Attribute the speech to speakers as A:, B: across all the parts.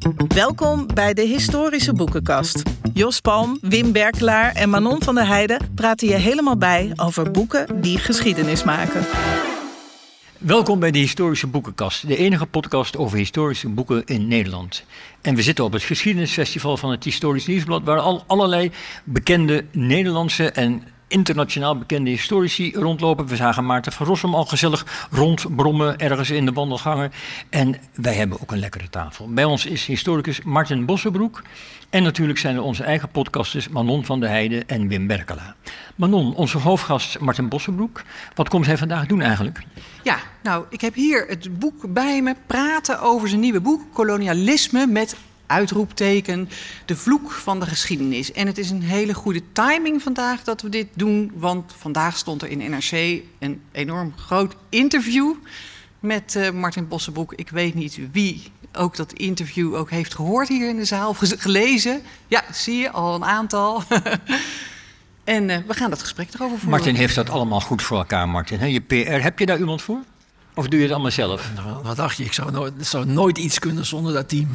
A: Welkom bij de Historische Boekenkast. Jos Palm, Wim Berkelaar en Manon van der Heijden praten je helemaal bij over boeken die geschiedenis maken.
B: Welkom bij de Historische Boekenkast, de enige podcast over historische boeken in Nederland. En we zitten op het geschiedenisfestival van het Historisch Nieuwsblad, waar allerlei bekende Nederlandse en internationaal bekende historici rondlopen. We zagen Maarten van Rossum al gezellig rondbrommen ergens in de wandelgangen. En wij hebben ook een lekkere tafel. Bij ons is historicus Martin Bossenbroek. En natuurlijk zijn er onze eigen podcasters Manon van der Heijden en Wim Berkelaar. Manon, onze hoofdgast Martin Bossenbroek. Wat komt hij vandaag doen eigenlijk?
C: Ja, nou, ik heb hier het boek bij me. Praten over zijn nieuwe boek, Kolonialisme met uitroepteken, de vloek van de geschiedenis. En het is een hele goede timing vandaag dat we dit doen, want vandaag stond er in NRC een enorm groot interview met Martin Bossenbroek. Ik weet niet wie ook dat interview ook heeft gehoord hier in de zaal of gelezen. Ja, zie je, al een aantal. En we gaan dat gesprek erover voeren.
B: Martin heeft dat allemaal goed voor elkaar, Martin. He, je PR, heb je daar iemand voor? Of doe je het allemaal zelf?
D: Nou, wat dacht je? Ik zou nooit iets kunnen zonder dat team.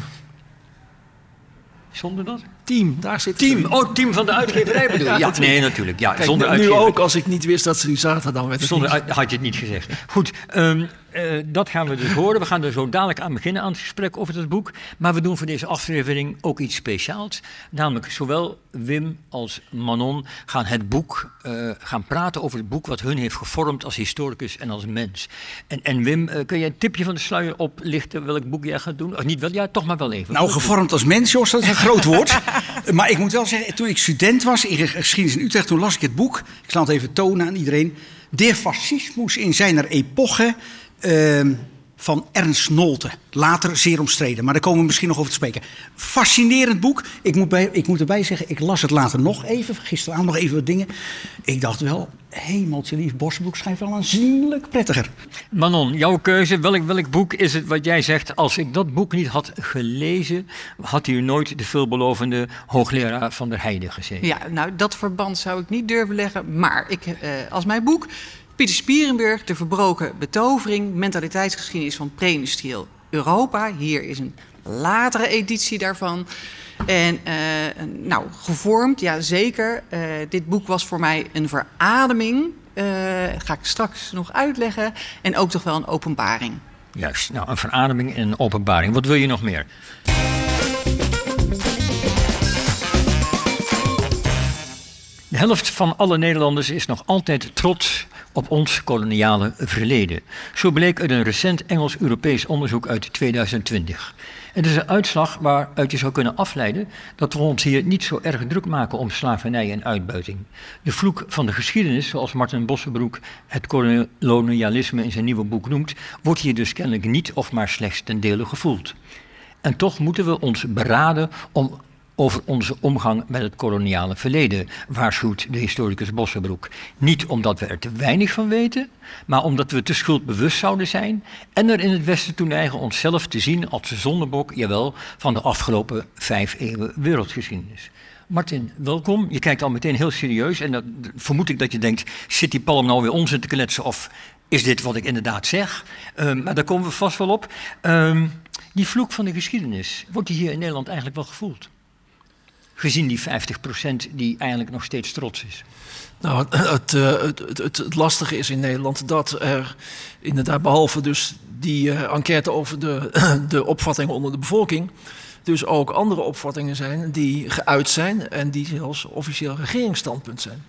B: Zonder dat?
D: Team, daar zit
B: team. Oh, team van de uitgeverij bedoel je? Ja, nee, natuurlijk. Ja,
D: kijk,
B: zonder
D: nu
B: uitgever.
D: ook, als ik niet wist dat ze nu zaten, dan werd het
B: zonder had je het niet gezegd. Goed, dat gaan we dus horen. We gaan er zo dadelijk aan beginnen aan het gesprek over het boek. Maar we doen voor deze aflevering ook iets speciaals. Namelijk, zowel Wim als Manon gaan praten over het boek wat hun heeft gevormd als historicus en als mens. En Wim, kun je een tipje van de sluier oplichten welk boek jij gaat doen? Of niet wel? Ja, toch maar wel even.
E: Nou, gevormd als mens, Jos, dat is een groot woord. Maar ik moet wel zeggen, toen ik student was in geschiedenis in Utrecht, toen las ik het boek. Ik zal het even tonen aan iedereen. De Fascismus in zijner epoche van Ernst Nolte. Later zeer omstreden, maar daar komen we misschien nog over te spreken. Fascinerend boek. Ik moet erbij zeggen, ik las het later nog even. Gisteravond nog even wat dingen. Ik dacht wel, hemeltje lief, Bossenbroek schrijft wel aanzienlijk prettiger.
B: Manon, jouw keuze. Welk boek is het wat jij zegt? Als ik dat boek niet had gelezen, had hier nooit de veelbelovende hoogleraar van der Heijden gezeten.
C: Ja, nou, dat verband zou ik niet durven leggen. Maar als mijn boek, Pieter Spierenburg, De Verbroken Betovering, mentaliteitsgeschiedenis van pre-industrieel Europa. Hier is een latere editie daarvan. En gevormd, ja zeker. Dit boek was voor mij een verademing. Ga ik straks nog uitleggen. En ook toch wel een openbaring.
B: Juist, nou een verademing en een openbaring. Wat wil je nog meer? De helft van alle Nederlanders is nog altijd trots op ons koloniale verleden. Zo bleek uit een recent Engels-Europees onderzoek uit 2020. Het is een uitslag waaruit je zou kunnen afleiden dat we ons hier niet zo erg druk maken om slavernij en uitbuiting. De vloek van de geschiedenis, zoals Martin Bossenbroek het kolonialisme in zijn nieuwe boek noemt, wordt hier dus kennelijk niet of maar slechts ten dele gevoeld. En toch moeten we ons beraden over onze omgang met het koloniale verleden, waarschuwt de historicus Bossenbroek. Niet omdat we er te weinig van weten, maar omdat we te schuldbewust zouden zijn en er in het Westen toe neigen onszelf te zien als de zondebok, jawel, van de afgelopen 5 eeuwen wereldgeschiedenis. Martin, welkom. Je kijkt al meteen heel serieus en dan vermoed ik dat je denkt, zit die Palm nou weer onzin te kletsen of is dit wat ik inderdaad zeg? Maar daar komen we vast wel op. Die vloek van de geschiedenis, wordt die hier in Nederland eigenlijk wel gevoeld? Gezien die 50% die eigenlijk nog steeds trots is.
D: Nou, het lastige is in Nederland dat er inderdaad, behalve dus die enquête over de opvattingen onder de bevolking, dus ook andere opvattingen zijn die geuit zijn en die zelfs officieel regeringsstandpunt zijn.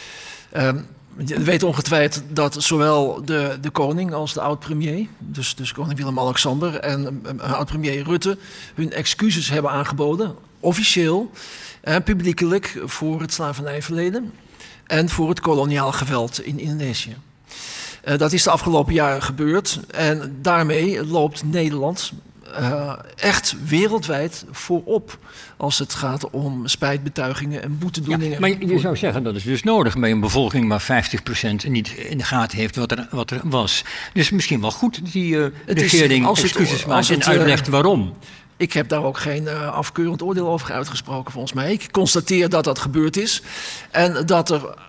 D: Je weet ongetwijfeld dat zowel de koning als de oud-premier, dus koning Willem-Alexander en oud-premier Rutte, hun excuses hebben aangeboden, officieel en publiekelijk, voor het slavernijverleden en voor het koloniaal geweld in Indonesië. Dat is de afgelopen jaren gebeurd en daarmee loopt Nederland echt wereldwijd voorop als het gaat om spijtbetuigingen en boetedoeningen.
B: Ja, maar je zou zeggen dat is dus nodig bij een bevolking waar 50% niet in de gaten heeft wat er was. Dus misschien wel goed dat die regering excuses maakt en uitlegt waarom.
D: Ik heb daar ook geen afkeurend oordeel over uitgesproken, volgens mij. Ik constateer dat dat gebeurd is. En dat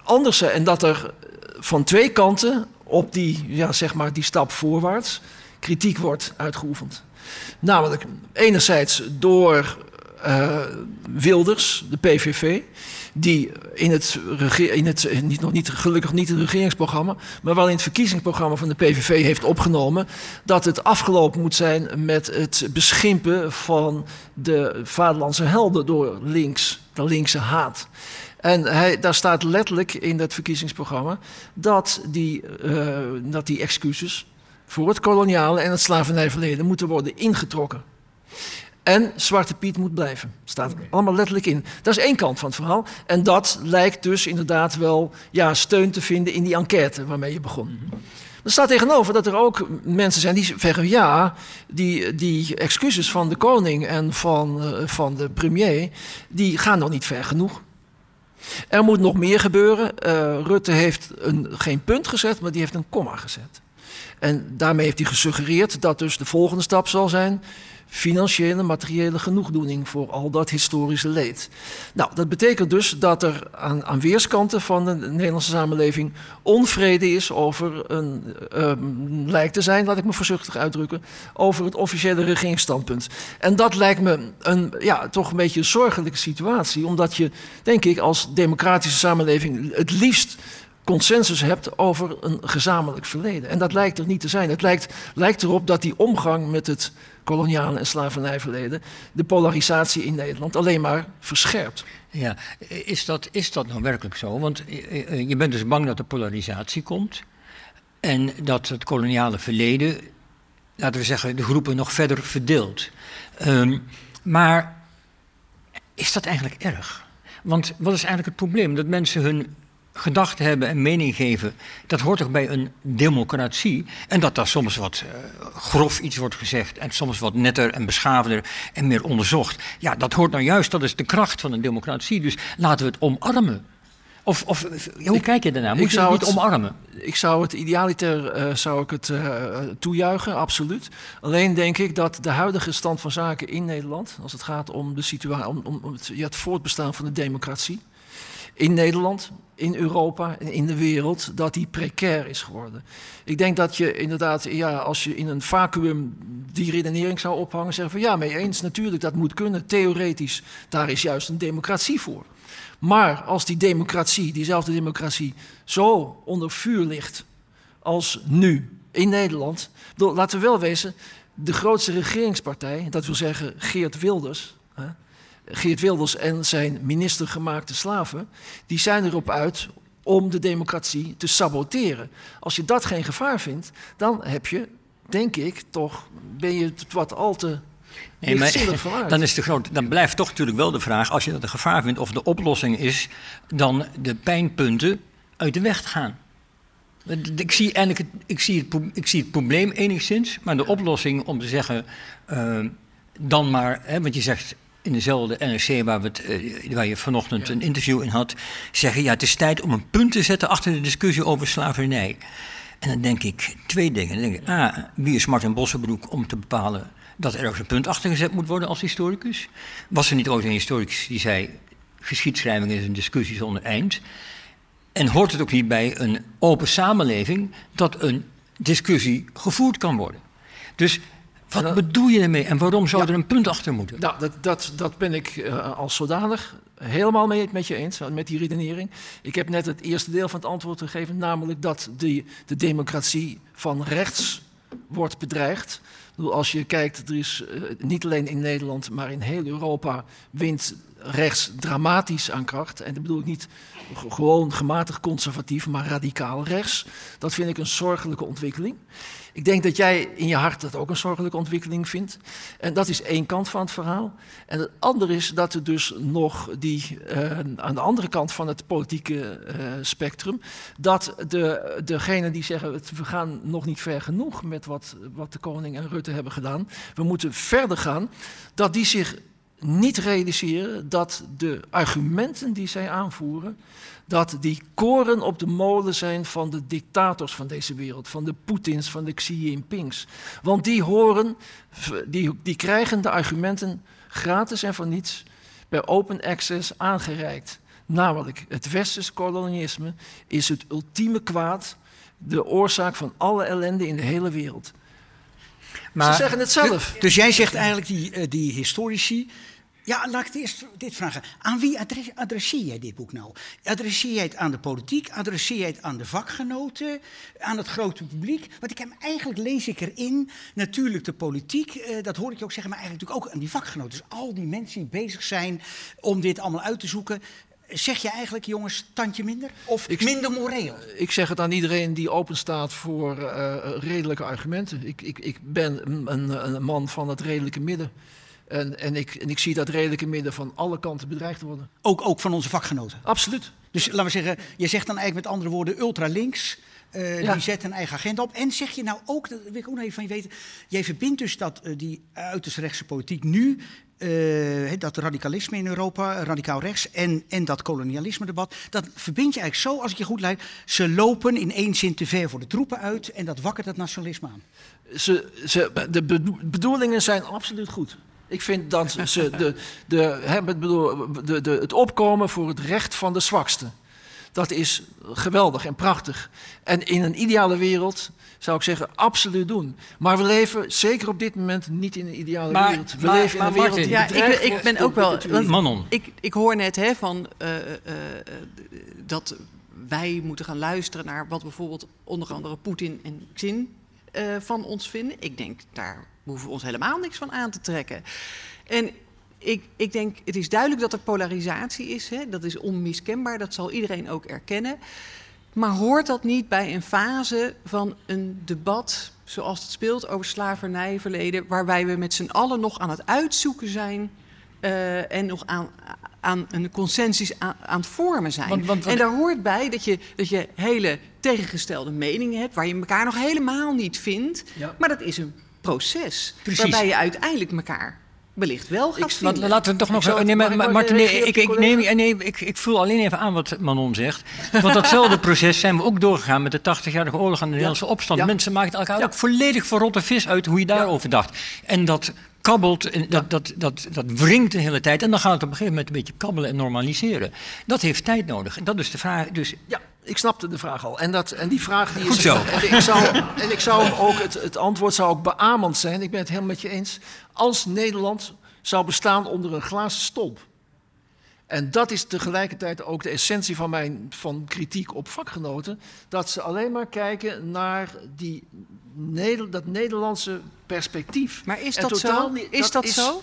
D: er van twee kanten op die stap voorwaarts kritiek wordt uitgeoefend. Namelijk, enerzijds door Wilders, de PVV... die gelukkig niet het regeringsprogramma... maar wel in het verkiezingsprogramma van de PVV heeft opgenomen... dat het afgelopen moet zijn met het beschimpen van de vaderlandse helden... door de linkse haat. En daar staat letterlijk in dat verkiezingsprogramma... dat die excuses voor het koloniale en het slavernijverleden... moeten worden ingetrokken. En Zwarte Piet moet blijven. Staat allemaal letterlijk in. Dat is één kant van het verhaal. En dat lijkt dus inderdaad wel steun te vinden in die enquête waarmee je begon. Er staat tegenover dat er ook mensen zijn die zeggen... die excuses van de koning en van de premier... die gaan nog niet ver genoeg. Er moet nog meer gebeuren. Rutte heeft geen punt gezet, maar die heeft een komma gezet. En daarmee heeft hij gesuggereerd dat dus de volgende stap zal zijn... financiële, materiële genoegdoening voor al dat historische leed. Nou, dat betekent dus dat er aan weerskanten van de Nederlandse samenleving... onvrede is over lijkt te zijn, laat ik me voorzichtig uitdrukken... over het officiële regeringsstandpunt. En dat lijkt me toch een beetje een zorgelijke situatie... omdat je, denk ik, als democratische samenleving het liefst... consensus hebt over een gezamenlijk verleden. En dat lijkt er niet te zijn. Het lijkt erop dat die omgang met het koloniale en slavernijverleden... de polarisatie in Nederland alleen maar verscherpt.
B: Ja, is dat nou werkelijk zo? Want je bent dus bang dat er polarisatie komt... en dat het koloniale verleden, laten we zeggen, de groepen nog verder verdeelt. Maar is dat eigenlijk erg? Want wat is eigenlijk het probleem? Dat mensen hun gedachten hebben en mening geven, dat hoort toch bij een democratie? En dat daar soms wat grof iets wordt gezegd en soms wat netter en beschaafder en meer onderzocht. Ja, dat hoort nou juist, dat is de kracht van een democratie. Dus laten we het omarmen. Of hoe kijk je daarnaar? Moet je het niet omarmen?
D: Ik zou het idealiter toejuichen, absoluut. Alleen denk ik dat de huidige stand van zaken in Nederland, als het gaat om de situatie, om het voortbestaan van de democratie, in Nederland, in Europa en in de wereld, dat die precair is geworden. Ik denk dat je inderdaad, als je in een vacuüm die redenering zou ophangen, zeggen van mee eens, natuurlijk, dat moet kunnen, theoretisch, daar is juist een democratie voor. Maar als diezelfde democratie zo onder vuur ligt als nu in Nederland, laten we wel wezen, de grootste regeringspartij, dat wil zeggen Geert Wilders en zijn ministergemaakte slaven, die zijn erop uit om de democratie te saboteren. Als je dat geen gevaar vindt, dan heb je, denk ik, ben je wat al te lichtzinnig vanuit.
B: Dan blijft toch natuurlijk wel de vraag, als je dat een gevaar vindt, of de oplossing is dan de pijnpunten uit de weg te gaan. Ik zie het probleem enigszins, maar de oplossing om te zeggen, dan maar, want je zegt in dezelfde NRC waar je vanochtend een interview in had, zeggen het is tijd om een punt te zetten achter de discussie over slavernij. En dan denk ik twee dingen. Dan denk ik, wie is Martin Bossenbroek om te bepalen dat er ergens een punt achter gezet moet worden als historicus? Was er niet ooit een historicus die zei, geschiedschrijving is een discussie zonder eind? En hoort het ook niet bij een open samenleving dat een discussie gevoerd kan worden? Dus wat bedoel je ermee en waarom zou er een punt achter moeten?
D: Nou, dat ben ik als zodanig helemaal met je eens, met die redenering. Ik heb net het eerste deel van het antwoord gegeven, namelijk dat de democratie van rechts wordt bedreigd. Als je kijkt, er is niet alleen in Nederland, maar in heel Europa wint rechts dramatisch aan kracht. En dat bedoel ik niet gewoon gematigd conservatief, maar radicaal rechts. Dat vind ik een zorgelijke ontwikkeling. Ik denk dat jij in je hart dat ook een zorgelijke ontwikkeling vindt. En dat is één kant van het verhaal. En het andere is dat er dus nog aan de andere kant van het politieke spectrum, dat degenen die zeggen, we gaan nog niet ver genoeg met wat de koning en Rutte hebben gedaan, we moeten verder gaan, dat die zich niet realiseren dat de argumenten die zij aanvoeren, dat die koren op de molen zijn van de dictators van deze wereld, van de Poetins, van de Xi Jinpings. Want die krijgen de argumenten gratis en voor niets bij open access aangereikt. Namelijk, het westers kolonialisme is het ultieme kwaad, de oorzaak van alle ellende in de hele wereld.
B: Maar
D: Ze zeggen het zelf.
E: Dus jij zegt eigenlijk die historici... Ja, laat ik het eerst dit vragen. Aan wie adresseer jij dit boek nou? Adresseer jij het aan de politiek? Adresseer jij het aan de vakgenoten? Aan het grote publiek? Want eigenlijk lees ik erin, natuurlijk de politiek... dat hoor ik je ook zeggen, maar eigenlijk natuurlijk ook aan die vakgenoten. Dus al die mensen die bezig zijn om dit allemaal uit te zoeken... Zeg je eigenlijk, jongens, tandje minder? Of minder moreel?
D: Ik zeg het aan iedereen die openstaat voor redelijke argumenten. Ik ben een man van het redelijke midden. En ik zie dat redelijke midden van alle kanten bedreigd worden.
E: Ook van onze vakgenoten?
D: Absoluut.
E: Dus laten we zeggen, je zegt dan eigenlijk met andere woorden ultralinks... Die zetten een eigen agenda op. En zeg je nou ook, dat wil ik ook nog even van je weten... jij verbindt dus dat die uiterst rechtse politiek nu... dat radicalisme in Europa, radicaal rechts... en dat kolonialisme-debat... dat verbind je eigenlijk zo, als ik je goed leid... ze lopen in één zin te ver voor de troepen uit... en dat wakkert het nationalisme aan.
D: De bedoelingen zijn absoluut goed. Ik vind dat ze het opkomen voor het recht van de zwakste... dat is geweldig en prachtig. En in een ideale wereld zou ik zeggen, absoluut doen. Maar we leven zeker op dit moment niet in een ideale wereld. We leven in een wereld die bedreigd
C: ik ben ook wel...
B: Manon.
C: Ik hoor net dat wij moeten gaan luisteren naar wat bijvoorbeeld onder andere Poetin en Xi van ons vinden. Ik denk, daar hoeven we ons helemaal niks van aan te trekken. En ik denk, het is duidelijk dat er polarisatie is. Hè? Dat is onmiskenbaar, dat zal iedereen ook erkennen. Maar hoort dat niet bij een fase van een debat zoals het speelt over slavernijverleden... waarbij we met z'n allen nog aan het uitzoeken zijn... en nog aan een consensus aan het vormen zijn. En daar hoort bij dat je hele tegengestelde meningen hebt... waar je elkaar nog helemaal niet vindt. Ja. Maar dat is een proces. Precies. Waarbij je uiteindelijk elkaar... wellicht wel gaat vinden.
B: Laten we toch nog... Ik vul alleen even aan wat Manon zegt. Want datzelfde proces zijn we ook doorgegaan... met de 80-jarige oorlog en de Nederlandse opstand. Ja. Mensen maakten elkaar ook volledig voor rotte vis uit... hoe je daarover dacht. En dat kabbelt, dat wringt de hele tijd. En dan gaat het op een gegeven moment een beetje kabbelen en normaliseren. Dat heeft tijd nodig. En dat is de vraag. Dus...
D: Ja, ik snapte de vraag al. En die vraag die is...
B: Goed zo.
D: En ik zou ook, het antwoord zou ook beamend zijn. Ik ben het helemaal met je eens. Als Nederland zou bestaan onder een glazen stolp. En dat is tegelijkertijd ook de essentie van kritiek op vakgenoten. Dat ze alleen maar kijken naar dat Nederlandse perspectief.
C: Maar is dat zo? Is dat zo?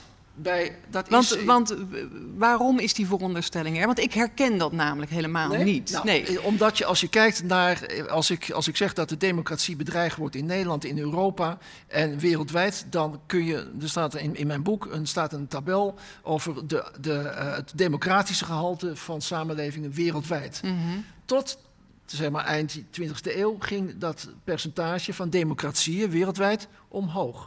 C: Want waarom is die veronderstelling er? Want ik herken dat namelijk helemaal niet.
D: Nee. Omdat als je kijkt naar... Als ik zeg dat de democratie bedreigd wordt in Nederland, in Europa en wereldwijd... dan kun je... Er staat in mijn boek een tabel over het democratische gehalte van samenlevingen wereldwijd. Mm-hmm. Tot... zeg maar eind 20e eeuw ging dat percentage van democratieën wereldwijd omhoog.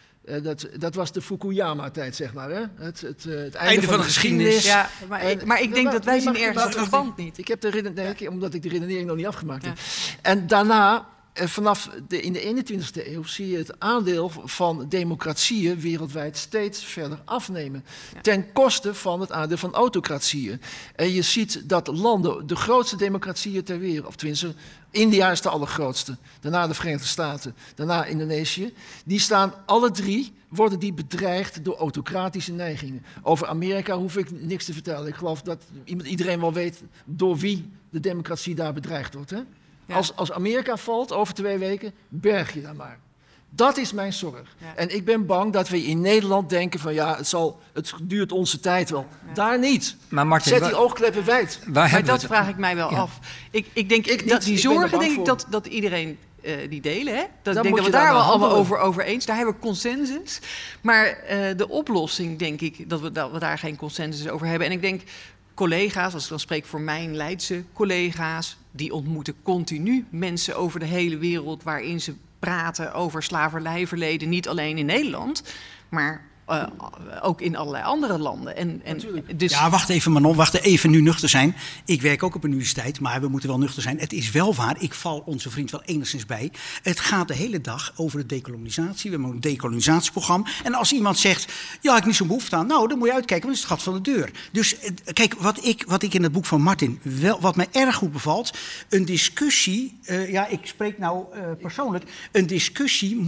D: Dat was de Fukuyama-tijd, zeg maar. Hè? Het einde van de geschiedenis.
C: Ja, maar ik denk dat wij zien ergens het verband niet.
D: Ik heb omdat ik de redenering nog niet afgemaakt heb. En daarna, vanaf in de 21e eeuw... zie je het aandeel van democratieën wereldwijd steeds verder afnemen. Ja. Ten koste van het aandeel van autocratieën. En je ziet dat landen, de grootste democratieën ter wereld... of tenminste, India is de allergrootste. Daarna de Verenigde Staten, daarna Indonesië. Die staan alle drie, worden die bedreigd door autocratische neigingen. Over Amerika hoef ik niks te vertellen. Ik geloof dat iedereen wel weet door wie de democratie daar bedreigd wordt. Hè? Ja. Als Amerika valt over 2 weken, berg je daar maar. Dat is mijn zorg. Ja. En ik ben bang dat we in Nederland denken van het duurt onze tijd wel. Ja. Daar niet. Maar Martin, zet die oogkleppen wijd.
C: Maar dat vraag ik mij wel af. Ik denk dat die zorgen dat iedereen die delen. Hè? Ik denk dat we daar wel allemaal over eens. Daar hebben we consensus. Maar de oplossing denk ik dat we daar geen consensus over hebben. En ik denk collega's, als ik dan spreek voor mijn Leidse collega's... die ontmoeten continu mensen over de hele wereld... waarin ze praten over slavernijverleden, niet alleen in Nederland... maar ook in allerlei andere landen. Dus...
E: Ja, wacht even Manon, even nu nuchter zijn. Ik werk ook op een universiteit, maar we moeten wel nuchter zijn. Het is wel waar, ik val onze vriend wel enigszins bij. Het gaat de hele dag over de dekolonisatie. We hebben een decolonisatieprogramma. En als iemand zegt, ja, ik heb niet zo'n behoefte aan... nou, dan moet je uitkijken, want het is het gat van de deur. Dus kijk, wat ik in het boek van Martin... wat mij erg goed bevalt... een discussie, ik spreek nou persoonlijk... een discussie moet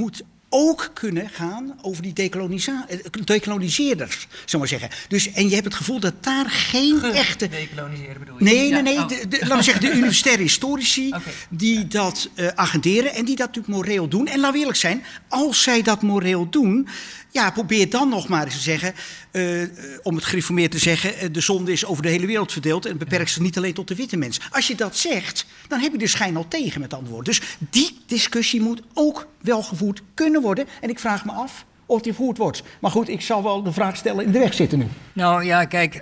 E: ook kunnen gaan over die dekoloniseerders, zou maar zeggen. Dus, en je hebt het gevoel dat daar geen echte...
C: Decoloniseren bedoel je?
E: Nee,
C: Ja,
E: nee.
C: oh.
E: Laten we zeggen, de universitaire historici
C: Oké.
E: die dat agenderen en die dat natuurlijk moreel doen. En laten we eerlijk zijn, als zij dat moreel doen, ja, probeer dan nog maar eens te zeggen, om het gereformeerd te zeggen, de zonde is over de hele wereld verdeeld en beperkt zich niet alleen tot de witte mens. Als je dat zegt, dan heb je de schijn al tegen met antwoorden. Dus die discussie moet ook wel gevoerd kunnen worden. En ik vraag me af of die gevoerd wordt. Maar goed, ik zal wel de vraag stellen in de weg zitten nu.
B: Nou ja, kijk,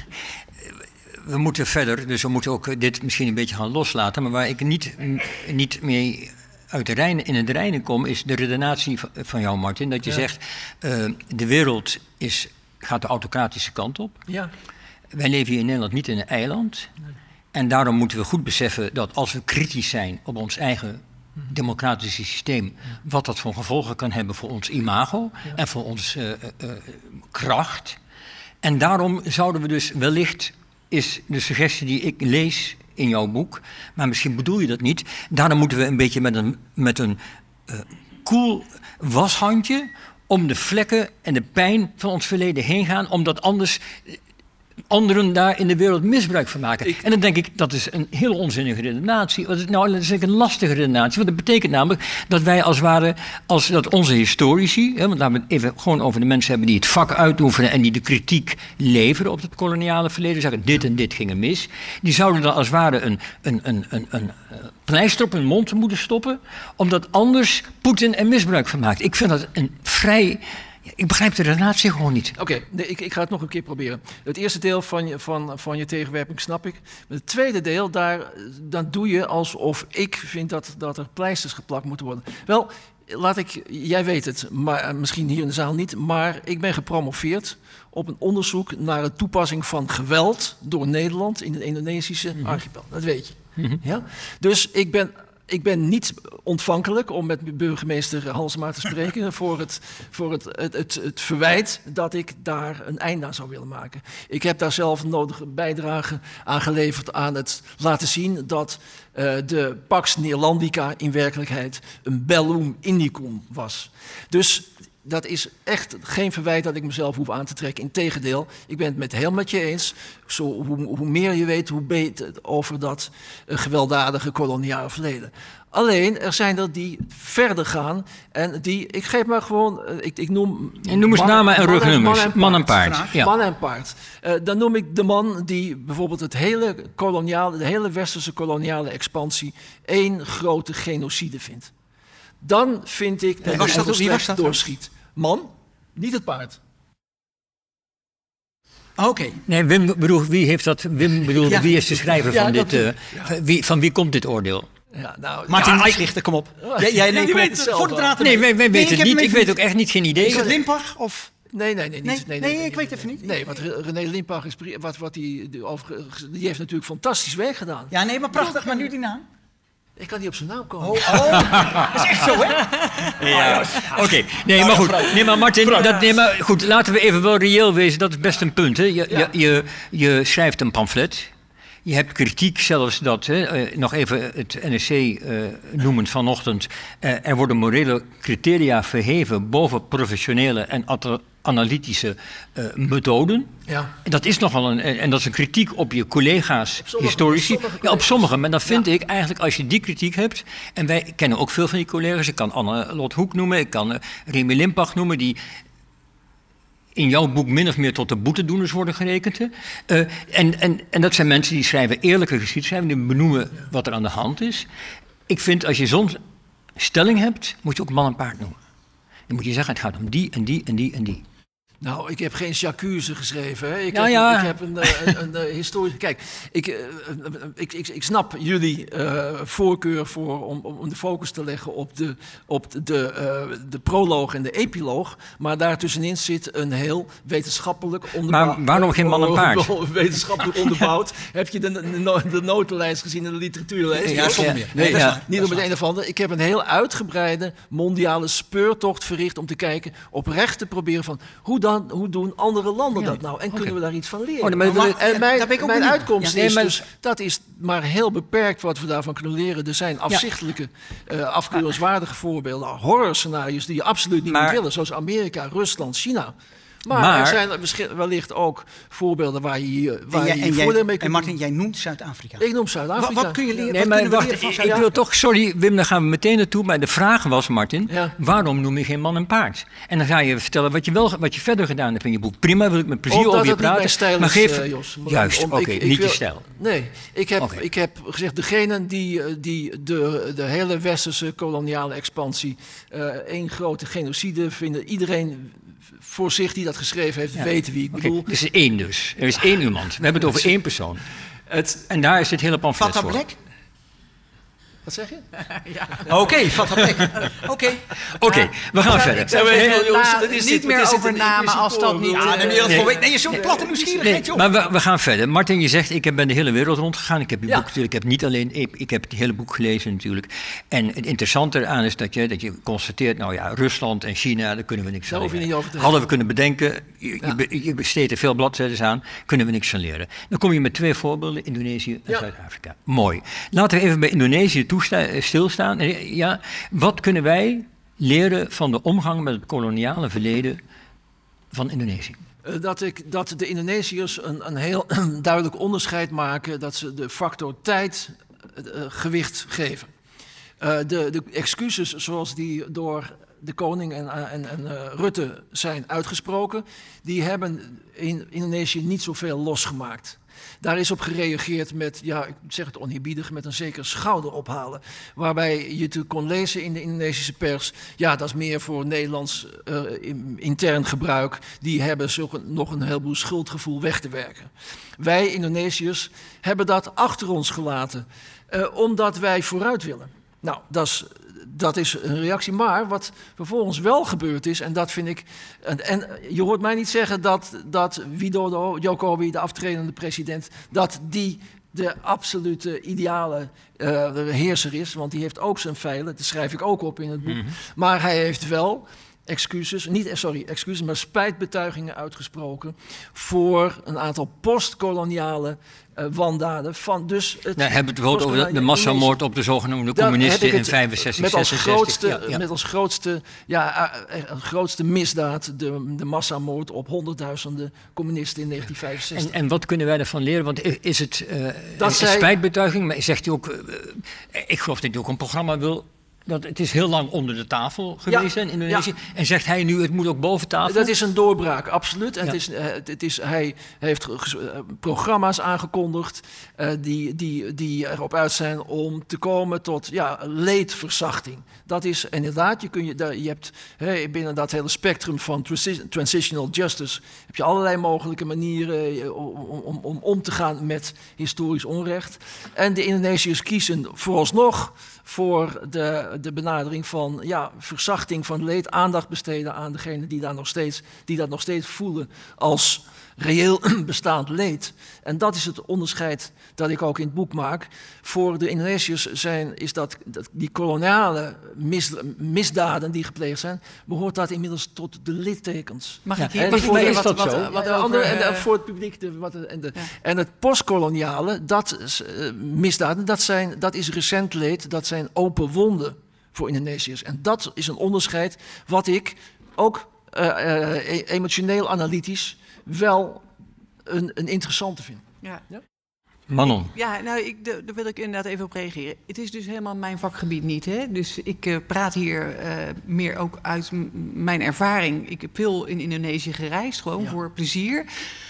B: we moeten verder, dus we moeten ook dit misschien een beetje gaan loslaten. Maar waar ik niet mee in het reinen kom, is de redenatie van jou, Martin. Dat je zegt, de wereld gaat de autocratische kant op.
D: Ja.
B: Wij leven hier in Nederland niet in een eiland. Nee. En daarom moeten we goed beseffen dat als we kritisch zijn op ons eigen democratische systeem, wat dat voor gevolgen kan hebben voor ons imago en voor ons kracht. En daarom zouden we dus wellicht, is de suggestie die ik lees in jouw boek, maar misschien bedoel je dat niet, daarom moeten we een beetje met een koel washandje om de vlekken en de pijn van ons verleden heen gaan, omdat anders anderen daar in de wereld misbruik van maken. En dan denk ik, dat is een heel onzinnige redenatie. Dat is een lastige redenatie. Want dat betekent namelijk dat wij als het ware, dat onze historici, want laten we het even gewoon over de mensen hebben die het vak uitoefenen en die de kritiek leveren op het koloniale verleden, zeggen dit en dit ging er mis. Die zouden dan als het ware een pleister op hun mond moeten stoppen, omdat anders Poetin er misbruik van maakt. Ik vind dat een vrij... Ik begrijp de relatie gewoon niet.
D: Oké, ik ga het nog een keer proberen. Het eerste deel van je tegenwerping snap ik. Maar het tweede deel, dan doe je alsof ik vind dat er pleisters geplakt moeten worden. Wel, jij weet het, maar misschien hier in de zaal niet, maar ik ben gepromoveerd op een onderzoek naar de toepassing van geweld door Nederland in de Indonesische archipel. Dat weet je. Ja? Dus ik ben niet ontvankelijk om met burgemeester Halsema te spreken voor het verwijt dat ik daar een einde aan zou willen maken. Ik heb daar zelf een nodige bijdrage aan geleverd aan het laten zien dat de Pax Neerlandica in werkelijkheid een bellum indicum was. Dus dat is echt geen verwijt dat ik mezelf hoef aan te trekken. Integendeel, ik ben het helemaal met je eens. Hoe meer je weet, hoe beter over dat gewelddadige koloniale verleden. Alleen, er zijn er die verder gaan. En ik geef maar gewoon... Ik noem...
B: En noem eens namen en rugnummers. Man en paard.
D: Ja. Man en paard. Dan noem ik de man die bijvoorbeeld de hele westerse koloniale expansie één grote genocide vindt. Dan vind ik dat
E: wie was dat
D: doorschiet. Man, niet het paard.
E: Oké.
B: Nee, Wim bedoelt, wie is de schrijver van dit? Van wie komt dit oordeel?
D: Ja, nou,
E: Martin Eichlichter, kom op. Jij neemt
D: weet het zelf
E: voor de draad.
B: Nee, wij weten het niet. Ik weet ook echt niet, geen idee.
E: Is het Limpach of...
D: Nee,
E: ik weet even niet.
D: Nee, want René Limpach is die heeft natuurlijk fantastisch werk gedaan.
E: Ja, nee, maar prachtig, maar nu die naam.
D: Ik kan niet op zijn naam komen.
E: Dat is echt zo, hè?
B: Ja, oké. Nee, maar goed. Nee, maar Martin, goed, laten we even wel reëel wezen. Dat is best een punt, hè. Je schrijft een pamflet. Je hebt kritiek zelfs dat, nog even het NRC noemend vanochtend, er worden morele criteria verheven boven professionele en analytische methoden.
D: Ja.
B: Dat is nogal en dat is een kritiek op je collega's, historici. Ja, op sommigen, maar dan vind ik eigenlijk, als je die kritiek hebt, en wij kennen ook veel van die collega's, ik kan Anne-Lot Hoek noemen, ik kan Remy Limpach noemen, die in jouw boek min of meer tot de boetedoeners worden gerekend. En dat zijn mensen die schrijven eerlijke geschiedschrijving, die benoemen wat er aan de hand is. Ik vind, als je zo'n stelling hebt, moet je ook man en paard noemen. Dan moet je zeggen, het gaat om die en die en die en die.
D: Nou, ik heb geen J'accuse geschreven. Hè. Ik heb een historische... Kijk, ik snap jullie voorkeur voor om de focus te leggen op de proloog en de epiloog. Maar daartussenin zit een heel wetenschappelijk onderbouwd...
B: Maar waarom geen man en paard?
D: Wetenschappelijk onderbouwd. Heb je de notenlijst gezien in de literatuurlijst?
E: Ja, zonder meer.
D: Nee, niet om het een of ander. Ik heb een heel uitgebreide mondiale speurtocht verricht om te kijken, oprecht te proberen van hoe hoe doen andere landen dat nou? En kunnen we daar iets van leren?
E: daar ben ik ook
D: mijn
E: benieuwd.
D: uitkomst
B: Ja,
D: is
B: maar-
D: dus, dat is maar heel beperkt wat we daarvan kunnen leren. Er zijn afzichtelijke, afkeurenswaardige voorbeelden, horrorscenario's die je absoluut niet moet willen, zoals Amerika, Rusland, China. Maar er zijn er wellicht ook voorbeelden waar je voordeel mee kunt.
E: En Martin, jij noemt Zuid-Afrika.
D: Ik noem Zuid-Afrika.
E: Wat kun je leren?
B: Nee,
E: wat
B: maar
E: kunnen we
B: wacht,
E: leren van
B: ik
E: Zuid-Afrika?
B: wil toch, sorry Wim, daar gaan we meteen naartoe. Maar de vraag was, Martin,
D: Ja.
B: waarom noem je geen man en paard? En dan ga je vertellen wat je verder gedaan hebt in je boek. Prima, wil ik met plezier
D: Omdat
B: over je
D: het niet
B: praten.
D: mijn stijl
B: maar
D: is,
B: geef,
D: Jos.
B: juist, oké, niet je stijl.
D: Nee,
B: Oké.
D: ik heb gezegd, degenen die de hele westerse koloniale expansie één grote genocide vinden, iedereen voor zich die dat geschreven heeft, weten wie ik bedoel.
B: Er is één dus. Er is één iemand. We hebben het over één persoon. En daar is dit hele pamflet
E: Fatah
B: voor.
E: Black?
D: Wat zeg je?
E: Oké, Fatah Black.
B: Oké, we gaan verder.
C: Niet meer over namen als dat niet...
E: Ja, neem je dat voor weet. Nee, je zo'n platte nieuwsgierigheid, joh.
B: Maar we gaan verder. Martin, je zegt, ik ben de hele wereld rondgegaan. Ik heb je boek natuurlijk, ik heb niet alleen, ik heb het hele boek gelezen natuurlijk. En het interessante eraan is dat je constateert, nou ja, Rusland en China, daar kunnen we niks van
D: Daar hoef je
B: leren.
D: niet over te
B: Hadden we kunnen bedenken, je besteedt er veel bladzijden aan, kunnen we niks van leren. Dan kom je met 2 voorbeelden, Indonesië en Zuid-Afrika. Mooi. Laten we even bij Indonesië stilstaan. Ja, wat kunnen wij leren van de omgang met het koloniale verleden van Indonesië?
D: Dat de Indonesiërs een heel duidelijk onderscheid maken, dat ze de factor tijd gewicht geven. De excuses zoals die door de koning en Rutte zijn uitgesproken, die hebben in Indonesië niet zoveel losgemaakt. Daar is op gereageerd met, ja, ik zeg het oneerbiedig, met een zeker schouderophalen. Waarbij je te kon lezen in de Indonesische pers, ja, dat is meer voor Nederlands intern gebruik. Die hebben nog een heleboel schuldgevoel weg te werken. Wij Indonesiërs hebben dat achter ons gelaten, omdat wij vooruit willen. Nou, dat is een reactie. Maar wat vervolgens wel gebeurd is, en dat vind ik... En je hoort mij niet zeggen dat Widodo, Jokowi, de aftredende president, dat die de absolute ideale heerser is. Want die heeft ook zijn feilen, dat schrijf ik ook op in het boek. Mm-hmm. Maar hij heeft wel maar spijtbetuigingen uitgesproken voor een aantal postkoloniale wandaden van dus het...
B: Nou, hebben we het bijvoorbeeld over de massamoord op de zogenoemde communisten in 65,
D: met als
B: 66.
D: Met als grootste misdaad de massamoord op honderdduizenden communisten in 1965.
B: En wat kunnen wij daarvan leren? Want is het een spijtbetuiging? Maar zegt u ook... ik geloof dat u ook een programma wil... Dat het is heel lang onder de tafel geweest in Indonesië. Ja. En zegt hij nu, het moet ook boven tafel?
D: Dat is een doorbraak, absoluut. En hij heeft programma's aangekondigd die erop uit zijn om te komen tot leedverzachting. Dat is inderdaad, je hebt binnen dat hele spectrum van transitional justice heb je allerlei mogelijke manieren om te gaan met historisch onrecht. En de Indonesiërs kiezen vooralsnog voor de benadering van verzachting van leed, aandacht besteden aan degenen die dat nog steeds voelen als reëel bestaand leed. En dat is het onderscheid dat ik ook in het boek maak. Voor de Indonesiërs is dat die koloniale misdaden die gepleegd zijn, behoort dat inmiddels tot de littekens.
C: Mag ik hier?
D: En voor het publiek. En het postkoloniale, misdaden, dat is recent leed, dat zijn open wonden voor Indonesiërs. En dat is een onderscheid wat ik ook emotioneel analytisch wel een interessante vind.
C: Ja.
B: Manon.
C: Ja, nou, daar wil ik inderdaad even op reageren. Het is dus helemaal mijn vakgebied niet. Hè? Dus ik praat hier meer ook uit mijn ervaring. Ik heb veel in Indonesië gereisd, gewoon voor plezier.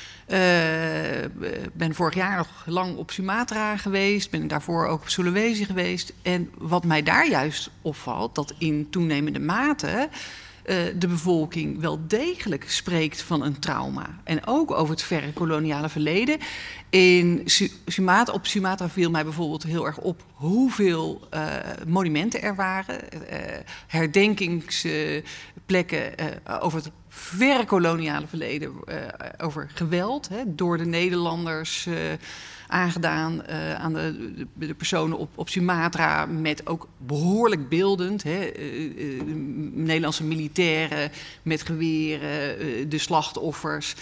C: Ben vorig jaar nog lang op Sumatra geweest. Ben daarvoor ook op Sulawesi geweest. En wat mij daar juist opvalt, dat in toenemende mate de bevolking wel degelijk spreekt van een trauma. En ook over het verre koloniale verleden. Op Sumatra viel mij bijvoorbeeld heel erg op hoeveel monumenten er waren. Herdenkingsplekken over het verre koloniale verleden, over geweld, door de Nederlanders aangedaan aan de personen op Sumatra, met ook behoorlijk beeldend. Nederlandse militairen met geweren, de slachtoffers.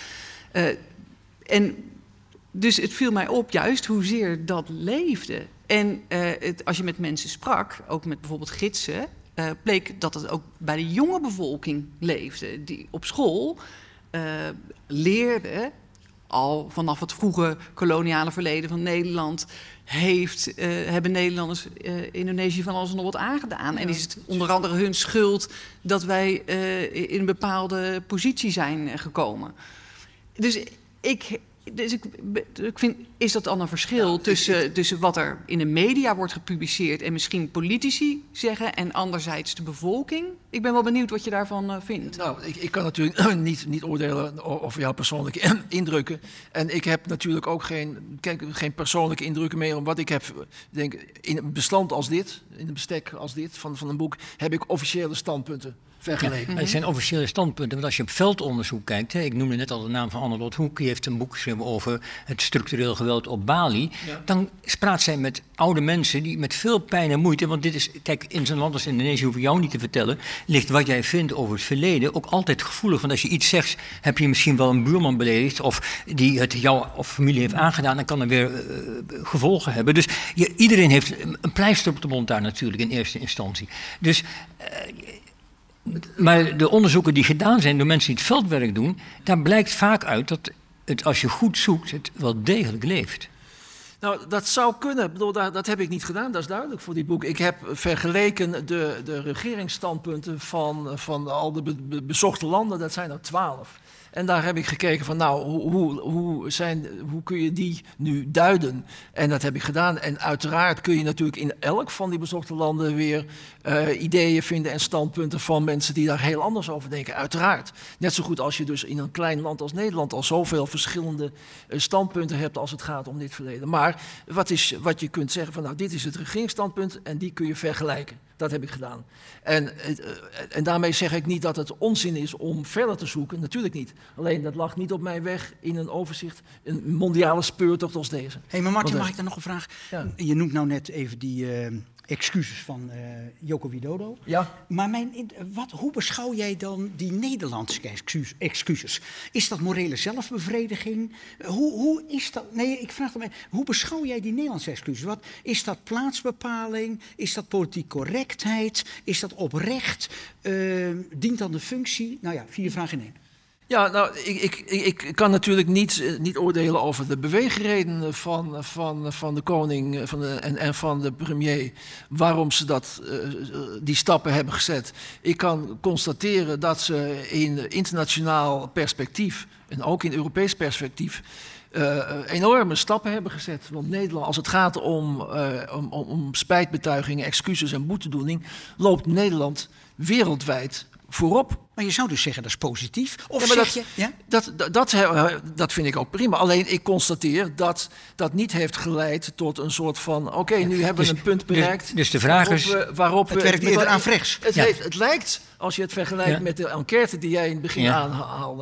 C: En dus het viel mij op juist hoezeer dat leefde. En als je met mensen sprak, ook met bijvoorbeeld gidsen, bleek dat het ook bij de jonge bevolking leefde. Die op school leerde, al vanaf het vroege koloniale verleden van Nederland, hebben Nederlanders Indonesië van alles en nog wat aangedaan. Ja. En is het onder andere hun schuld dat wij in een bepaalde positie zijn gekomen. Dus ik vind, is dat dan een verschil tussen wat er in de media wordt gepubliceerd en misschien politici zeggen en anderzijds de bevolking? Ik ben wel benieuwd wat je daarvan vindt.
D: Nou, ik kan natuurlijk niet oordelen over jouw persoonlijke indrukken. En ik heb natuurlijk ook geen persoonlijke indrukken meer. Wat ik heb, denk in een bestand als dit, in een bestek als dit van een boek, heb ik officiële standpunten vergeleken.
B: Ja, het zijn officiële standpunten. Want als je op veldonderzoek kijkt, ik noemde net al de naam van Annelot Hoek, die heeft een boek geschreven over het structureel geweld op Bali. Ja. Dan praat zij met oude mensen die met veel pijn en moeite, want dit is, kijk, in zo'n land als Indonesië hoef ik jou niet te vertellen, ligt wat jij vindt over het verleden ook altijd gevoelig. Want als je iets zegt, heb je misschien wel een buurman beledigd of die het jou of familie heeft aangedaan, dan kan er weer gevolgen hebben. Dus iedereen heeft een pleister op de mond daar natuurlijk in eerste instantie. Dus maar de onderzoeken die gedaan zijn door mensen die het veldwerk doen, daar blijkt vaak uit dat het, als je goed zoekt, het wel degelijk leeft.
D: Nou, dat zou kunnen. Ik bedoel, dat heb ik niet gedaan, dat is duidelijk voor dit boek. Ik heb vergeleken de regeringsstandpunten van al de bezochte landen, dat zijn er 12. En daar heb ik gekeken van, nou, hoe kun je die nu duiden? En dat heb ik gedaan. En uiteraard kun je natuurlijk in elk van die bezochte landen weer ideeën vinden en standpunten van mensen die daar heel anders over denken. Uiteraard. Net zo goed als je dus in een klein land als Nederland al zoveel verschillende standpunten hebt als het gaat om dit verleden. Maar wat je kunt zeggen van, nou, dit is het regeringsstandpunt en die kun je vergelijken. Dat heb ik gedaan. En daarmee zeg ik niet dat het onzin is om verder te zoeken. Natuurlijk niet. Alleen dat lag niet op mijn weg in een overzicht, een mondiale speurtocht als deze.
E: Hé, maar Martin, mag ik daar nog een vraag?
D: Ja.
E: Je noemt nou net even die excuses van Joko Widodo. Ja. Maar hoe beschouw jij dan die Nederlandse excuses? Is dat morele zelfbevrediging? Hoe is dat? Nee, ik vraag dan hoe beschouw jij die Nederlandse excuses? Is dat plaatsbepaling? Is dat politiek correctheid? Is dat oprecht? Dient dan de functie? Nou ja, 4 vragen in 1.
D: Ja, nou, ik kan natuurlijk niet oordelen over de beweegredenen van de koning en van de premier, waarom ze die stappen hebben gezet. Ik kan constateren dat ze in internationaal perspectief en ook in Europees perspectief enorme stappen hebben gezet. Want Nederland, als het gaat om spijtbetuigingen, excuses en boetedoening, loopt Nederland wereldwijd voorop.
E: Maar je zou dus zeggen dat is positief? Of
D: ja, maar
E: zeg
D: dat vind ik ook prima. Alleen ik constateer dat dat niet heeft geleid tot een soort van, oké, nu hebben we een punt bereikt.
B: Dus de vraag is,
E: waarop het werkt eerder aan rechts.
D: Het lijkt, als je het vergelijkt met de enquête die jij in het begin aanhaalde,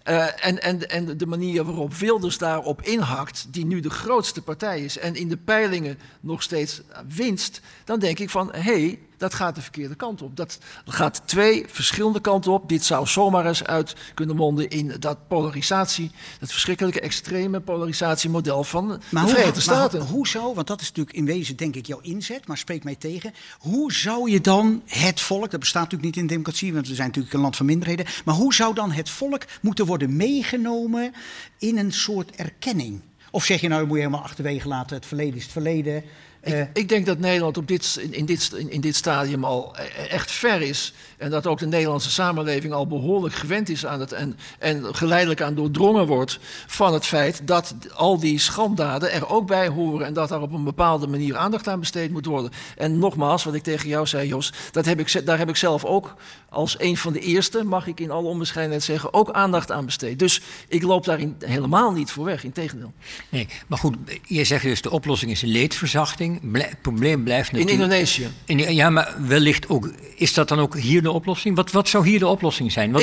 D: en de manier waarop Wilders daarop inhakt, die nu de grootste partij is en in de peilingen nog steeds winst, dan denk ik van, dat gaat de verkeerde kant op. Dat gaat 2 verschillende kanten op. Dit zou zomaar eens uit kunnen monden in dat polarisatie, dat verschrikkelijke extreme polarisatiemodel van de Verenigde Staten.
E: Maar hoe zou, want dat is natuurlijk in wezen denk ik jouw inzet, maar spreek mij tegen. Hoe zou je dan het volk, dat bestaat natuurlijk niet in democratie, want we zijn natuurlijk een land van minderheden, maar hoe zou dan het volk moeten worden meegenomen in een soort erkenning? Of zeg je nou, moet je helemaal achterwege laten, het verleden is het verleden.
D: Ik denk dat Nederland in dit stadium al echt ver is. En dat ook de Nederlandse samenleving al behoorlijk gewend is aan het en geleidelijk aan doordrongen wordt van het feit dat al die schanddaden er ook bij horen. En dat daar op een bepaalde manier aandacht aan besteed moet worden. En nogmaals, wat ik tegen jou zei, Jos, daar heb ik zelf ook als een van de eerste, mag ik in alle onbescheidenheid zeggen, ook aandacht aan besteed. Dus ik loop daarin helemaal niet voor weg, integendeel.
B: Nee, maar goed, je zegt dus de oplossing is leedverzachting. oplossing. Het probleem blijft
D: In
B: natuurlijk...
D: Indonesië.
B: Ja, maar wellicht ook... Is dat dan ook hier de oplossing? Wat zou hier de oplossing zijn?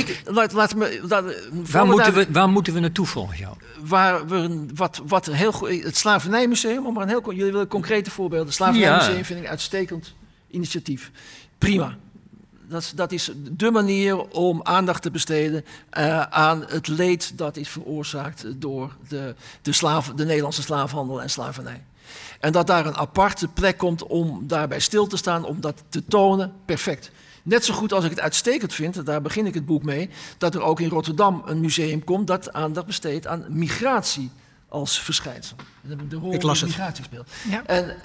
B: Waar moeten we naartoe volgens jou?
D: Wat heel goed... Het Slavernijmuseum, om maar een heel... Jullie willen concrete voorbeelden. Het Slavernijmuseum vind ik een uitstekend initiatief. Prima. Dat is de manier om aandacht te besteden aan het leed dat is veroorzaakt door de Nederlandse slavenhandel en slavernij. En dat daar een aparte plek komt om daarbij stil te staan, om dat te tonen, perfect. Net zo goed als ik het uitstekend vind, daar begin ik het boek mee, dat er ook in Rotterdam een museum komt dat aandacht besteedt aan migratie als verschijnsel. De rol
E: Ik las
D: van
E: het.
D: migratie speelt.
E: Ja.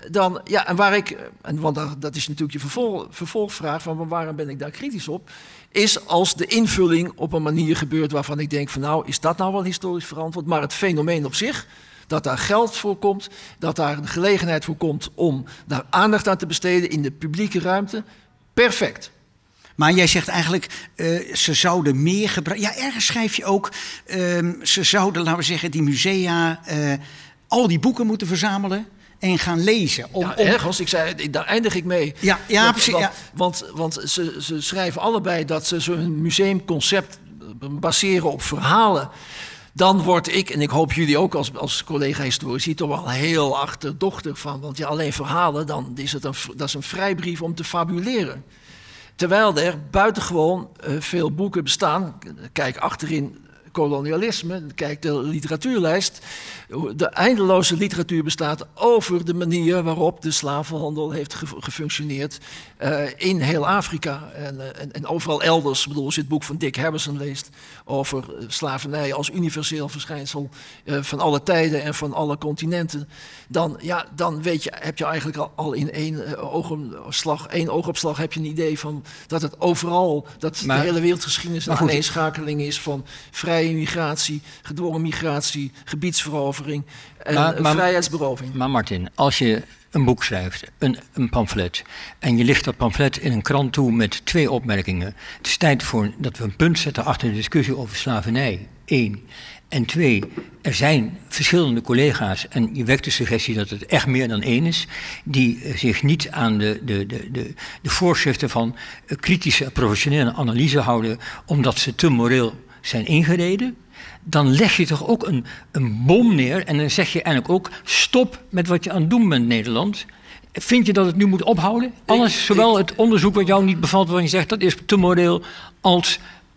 D: Want dat is natuurlijk je vervolgvraag van waarom ben ik daar kritisch op, is als de invulling op een manier gebeurt waarvan ik denk van nou, is dat nou wel historisch verantwoord, maar het fenomeen op zich, dat daar geld voor komt, dat daar een gelegenheid voor komt om daar aandacht aan te besteden in de publieke ruimte, perfect.
E: Maar jij zegt eigenlijk, ze zouden meer gebruiken... Ja, ergens schrijf je ook, ze zouden, laten we zeggen, die musea... al die boeken moeten verzamelen en gaan lezen.
D: Ergens, ik zei, daar eindig ik mee.
E: Ja, precies.
D: Want ze schrijven allebei dat ze hun museumconcept baseren op verhalen. Dan word ik, en ik hoop jullie ook als collega-historici, toch wel heel achterdochtig van. Want ja, alleen verhalen, dan is dat is een vrijbrief om te fabuleren. Terwijl er buitengewoon veel boeken bestaan. Kijk achterin kolonialisme, kijk de literatuurlijst. De eindeloze literatuur bestaat over de manier waarop de slavenhandel heeft gefunctioneerd in heel Afrika en overal elders. Ik bedoel, als je het boek van Dick Harrison leest over slavernij als universeel verschijnsel van alle tijden en van alle continenten, dan heb je eigenlijk al in één oogopslag heb je een idee van dat het overal, de hele wereldgeschiedenis een aaneenschakeling is van vrije migratie, gedwongen migratie, gebiedsverovering en vrijheidsberoving.
B: Maar Martin, als je een boek schrijft, een pamflet, en je ligt dat pamflet in een krant toe met 2 opmerkingen. Het is tijd dat we een punt zetten achter de discussie over slavernij, 1. En 2, er zijn verschillende collega's, en je wekt de suggestie dat het echt meer dan 1 is, die zich niet aan de voorschriften van kritische professionele analyse houden, omdat ze te moreel zijn ingereden. Dan leg je toch ook een bom neer en dan zeg je eigenlijk ook, stop met wat je aan het doen bent, Nederland. Vind je dat het nu moet ophouden? Alles, zowel het onderzoek wat jou niet bevalt, waarvan je zegt dat is te moreel, als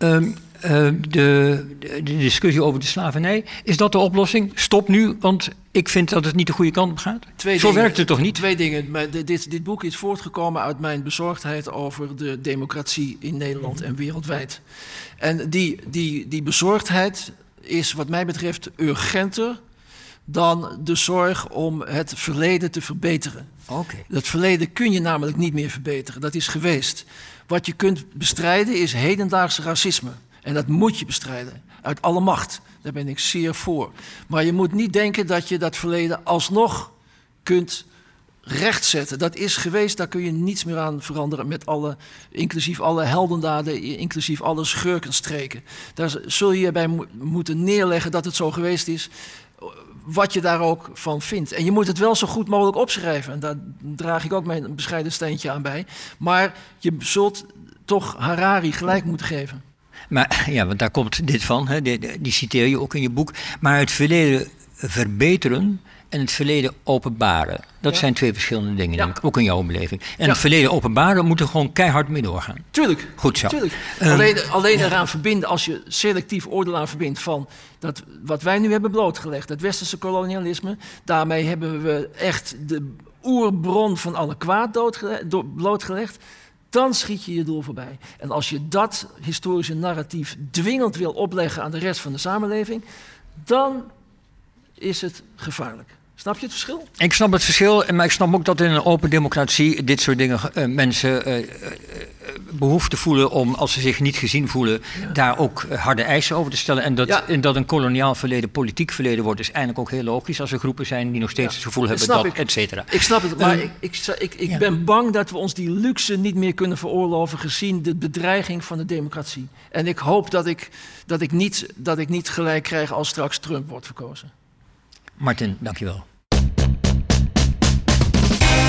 B: de discussie over de slavernij. Is dat de oplossing? Stop nu, want ik vind dat het niet de goede kant op gaat. Zo werkt het toch niet?
D: 2 dingen. Dit boek is voortgekomen uit mijn bezorgdheid over de democratie in Nederland en wereldwijd. En die bezorgdheid is wat mij betreft urgenter dan de zorg om het verleden te verbeteren.
B: Okay.
D: Dat verleden kun je namelijk niet meer verbeteren. Dat is geweest. Wat je kunt bestrijden is hedendaags racisme. En dat moet je bestrijden. Uit alle macht. Daar ben ik zeer voor. Maar je moet niet denken dat je dat verleden alsnog kunt rechtzetten. Dat is geweest, daar kun je niets meer aan veranderen. Inclusief alle heldendaden, inclusief alle schurkenstreken. Daar zul je bij moeten neerleggen dat het zo geweest is, wat je daar ook van vindt. En je moet het wel zo goed mogelijk opschrijven. En daar draag ik ook mijn bescheiden steentje aan bij. Maar je zult toch Harari gelijk moeten geven.
B: Maar ja, want daar komt dit van, hè? Die citeer je ook in je boek. Maar het verleden verbeteren en het verleden openbaren. Dat zijn 2 verschillende dingen, denk ik, ook in jouw beleving. En het verleden openbaren moet er gewoon keihard mee doorgaan.
D: Tuurlijk.
B: Goed zo.
D: Tuurlijk. Alleen eraan verbinden, als je selectief oordeel aan verbindt van dat wat wij nu hebben blootgelegd, het westerse kolonialisme, daarmee hebben we echt de oerbron van alle kwaad blootgelegd. Dan schiet je je doel voorbij. En als je dat historische narratief dwingend wil opleggen aan de rest van de samenleving, dan is het gevaarlijk. Snap je het verschil?
B: Ik snap het verschil, maar ik snap ook dat in een open democratie dit soort dingen mensen behoefte voelen om, als ze zich niet gezien voelen, daar ook harde eisen over te stellen. En dat een koloniaal verleden politiek verleden wordt, is eigenlijk ook heel logisch als er groepen zijn die nog steeds het gevoel hebben dat, et cetera.
D: Ik snap het, maar ik ben bang dat we ons die luxe niet meer kunnen veroorloven gezien de bedreiging van de democratie. En ik hoop dat ik niet gelijk krijg als straks Trump wordt verkozen.
B: Martin, dankjewel.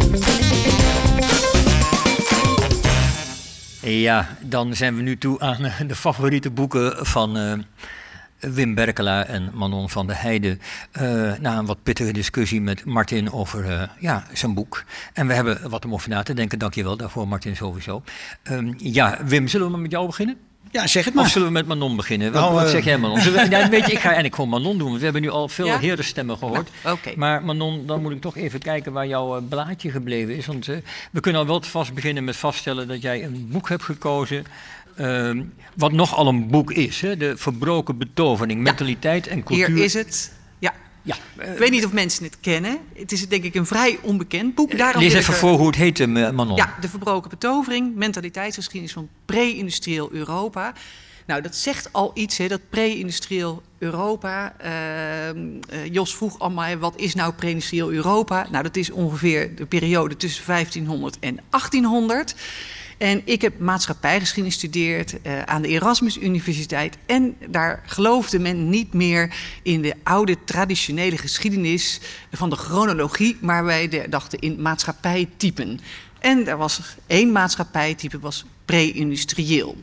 B: Ja, dan zijn we nu toe aan de favoriete boeken van Wim Berkelaar en Manon van der Heijden. Na een wat pittige discussie met Martin over zijn boek. En we hebben wat om over na te denken. Dank je wel daarvoor, Martin, sowieso. Wim, zullen we met jou beginnen?
E: Ja, zeg het maar.
B: Of zullen we met Manon beginnen?
E: Nou,
B: wat zeg jij, Manon? Weet je, ik ga eigenlijk gewoon Manon doen. Want we hebben nu al veel herenstemmen gehoord.
C: Nou, okay.
B: Maar Manon, dan moet ik toch even kijken waar jouw blaadje gebleven is. Want we kunnen al wel vast beginnen met vaststellen dat jij een boek hebt gekozen. Wat nogal een boek is. Hè? De verbroken betovering, mentaliteit en cultuur.
C: Hier is het. Ja. Ik weet niet of mensen het kennen. Het is denk ik een vrij onbekend boek.
B: Lees even voor hoe het heet, Manon.
C: Ja, De Verbroken Betovering, mentaliteitsgeschiedenis van pre-industrieel Europa. Nou, dat zegt al iets, hè, dat pre-industrieel Europa. Jos vroeg allemaal, wat is nou pre-industrieel Europa? Nou, dat is ongeveer de periode tussen 1500 en 1800. En ik heb maatschappijgeschiedenis gestudeerd aan de Erasmus Universiteit. En daar geloofde men niet meer in de oude traditionele geschiedenis van de chronologie, maar wij dachten in maatschappijtypen. En er was één maatschappijtype, was pre-industrieel.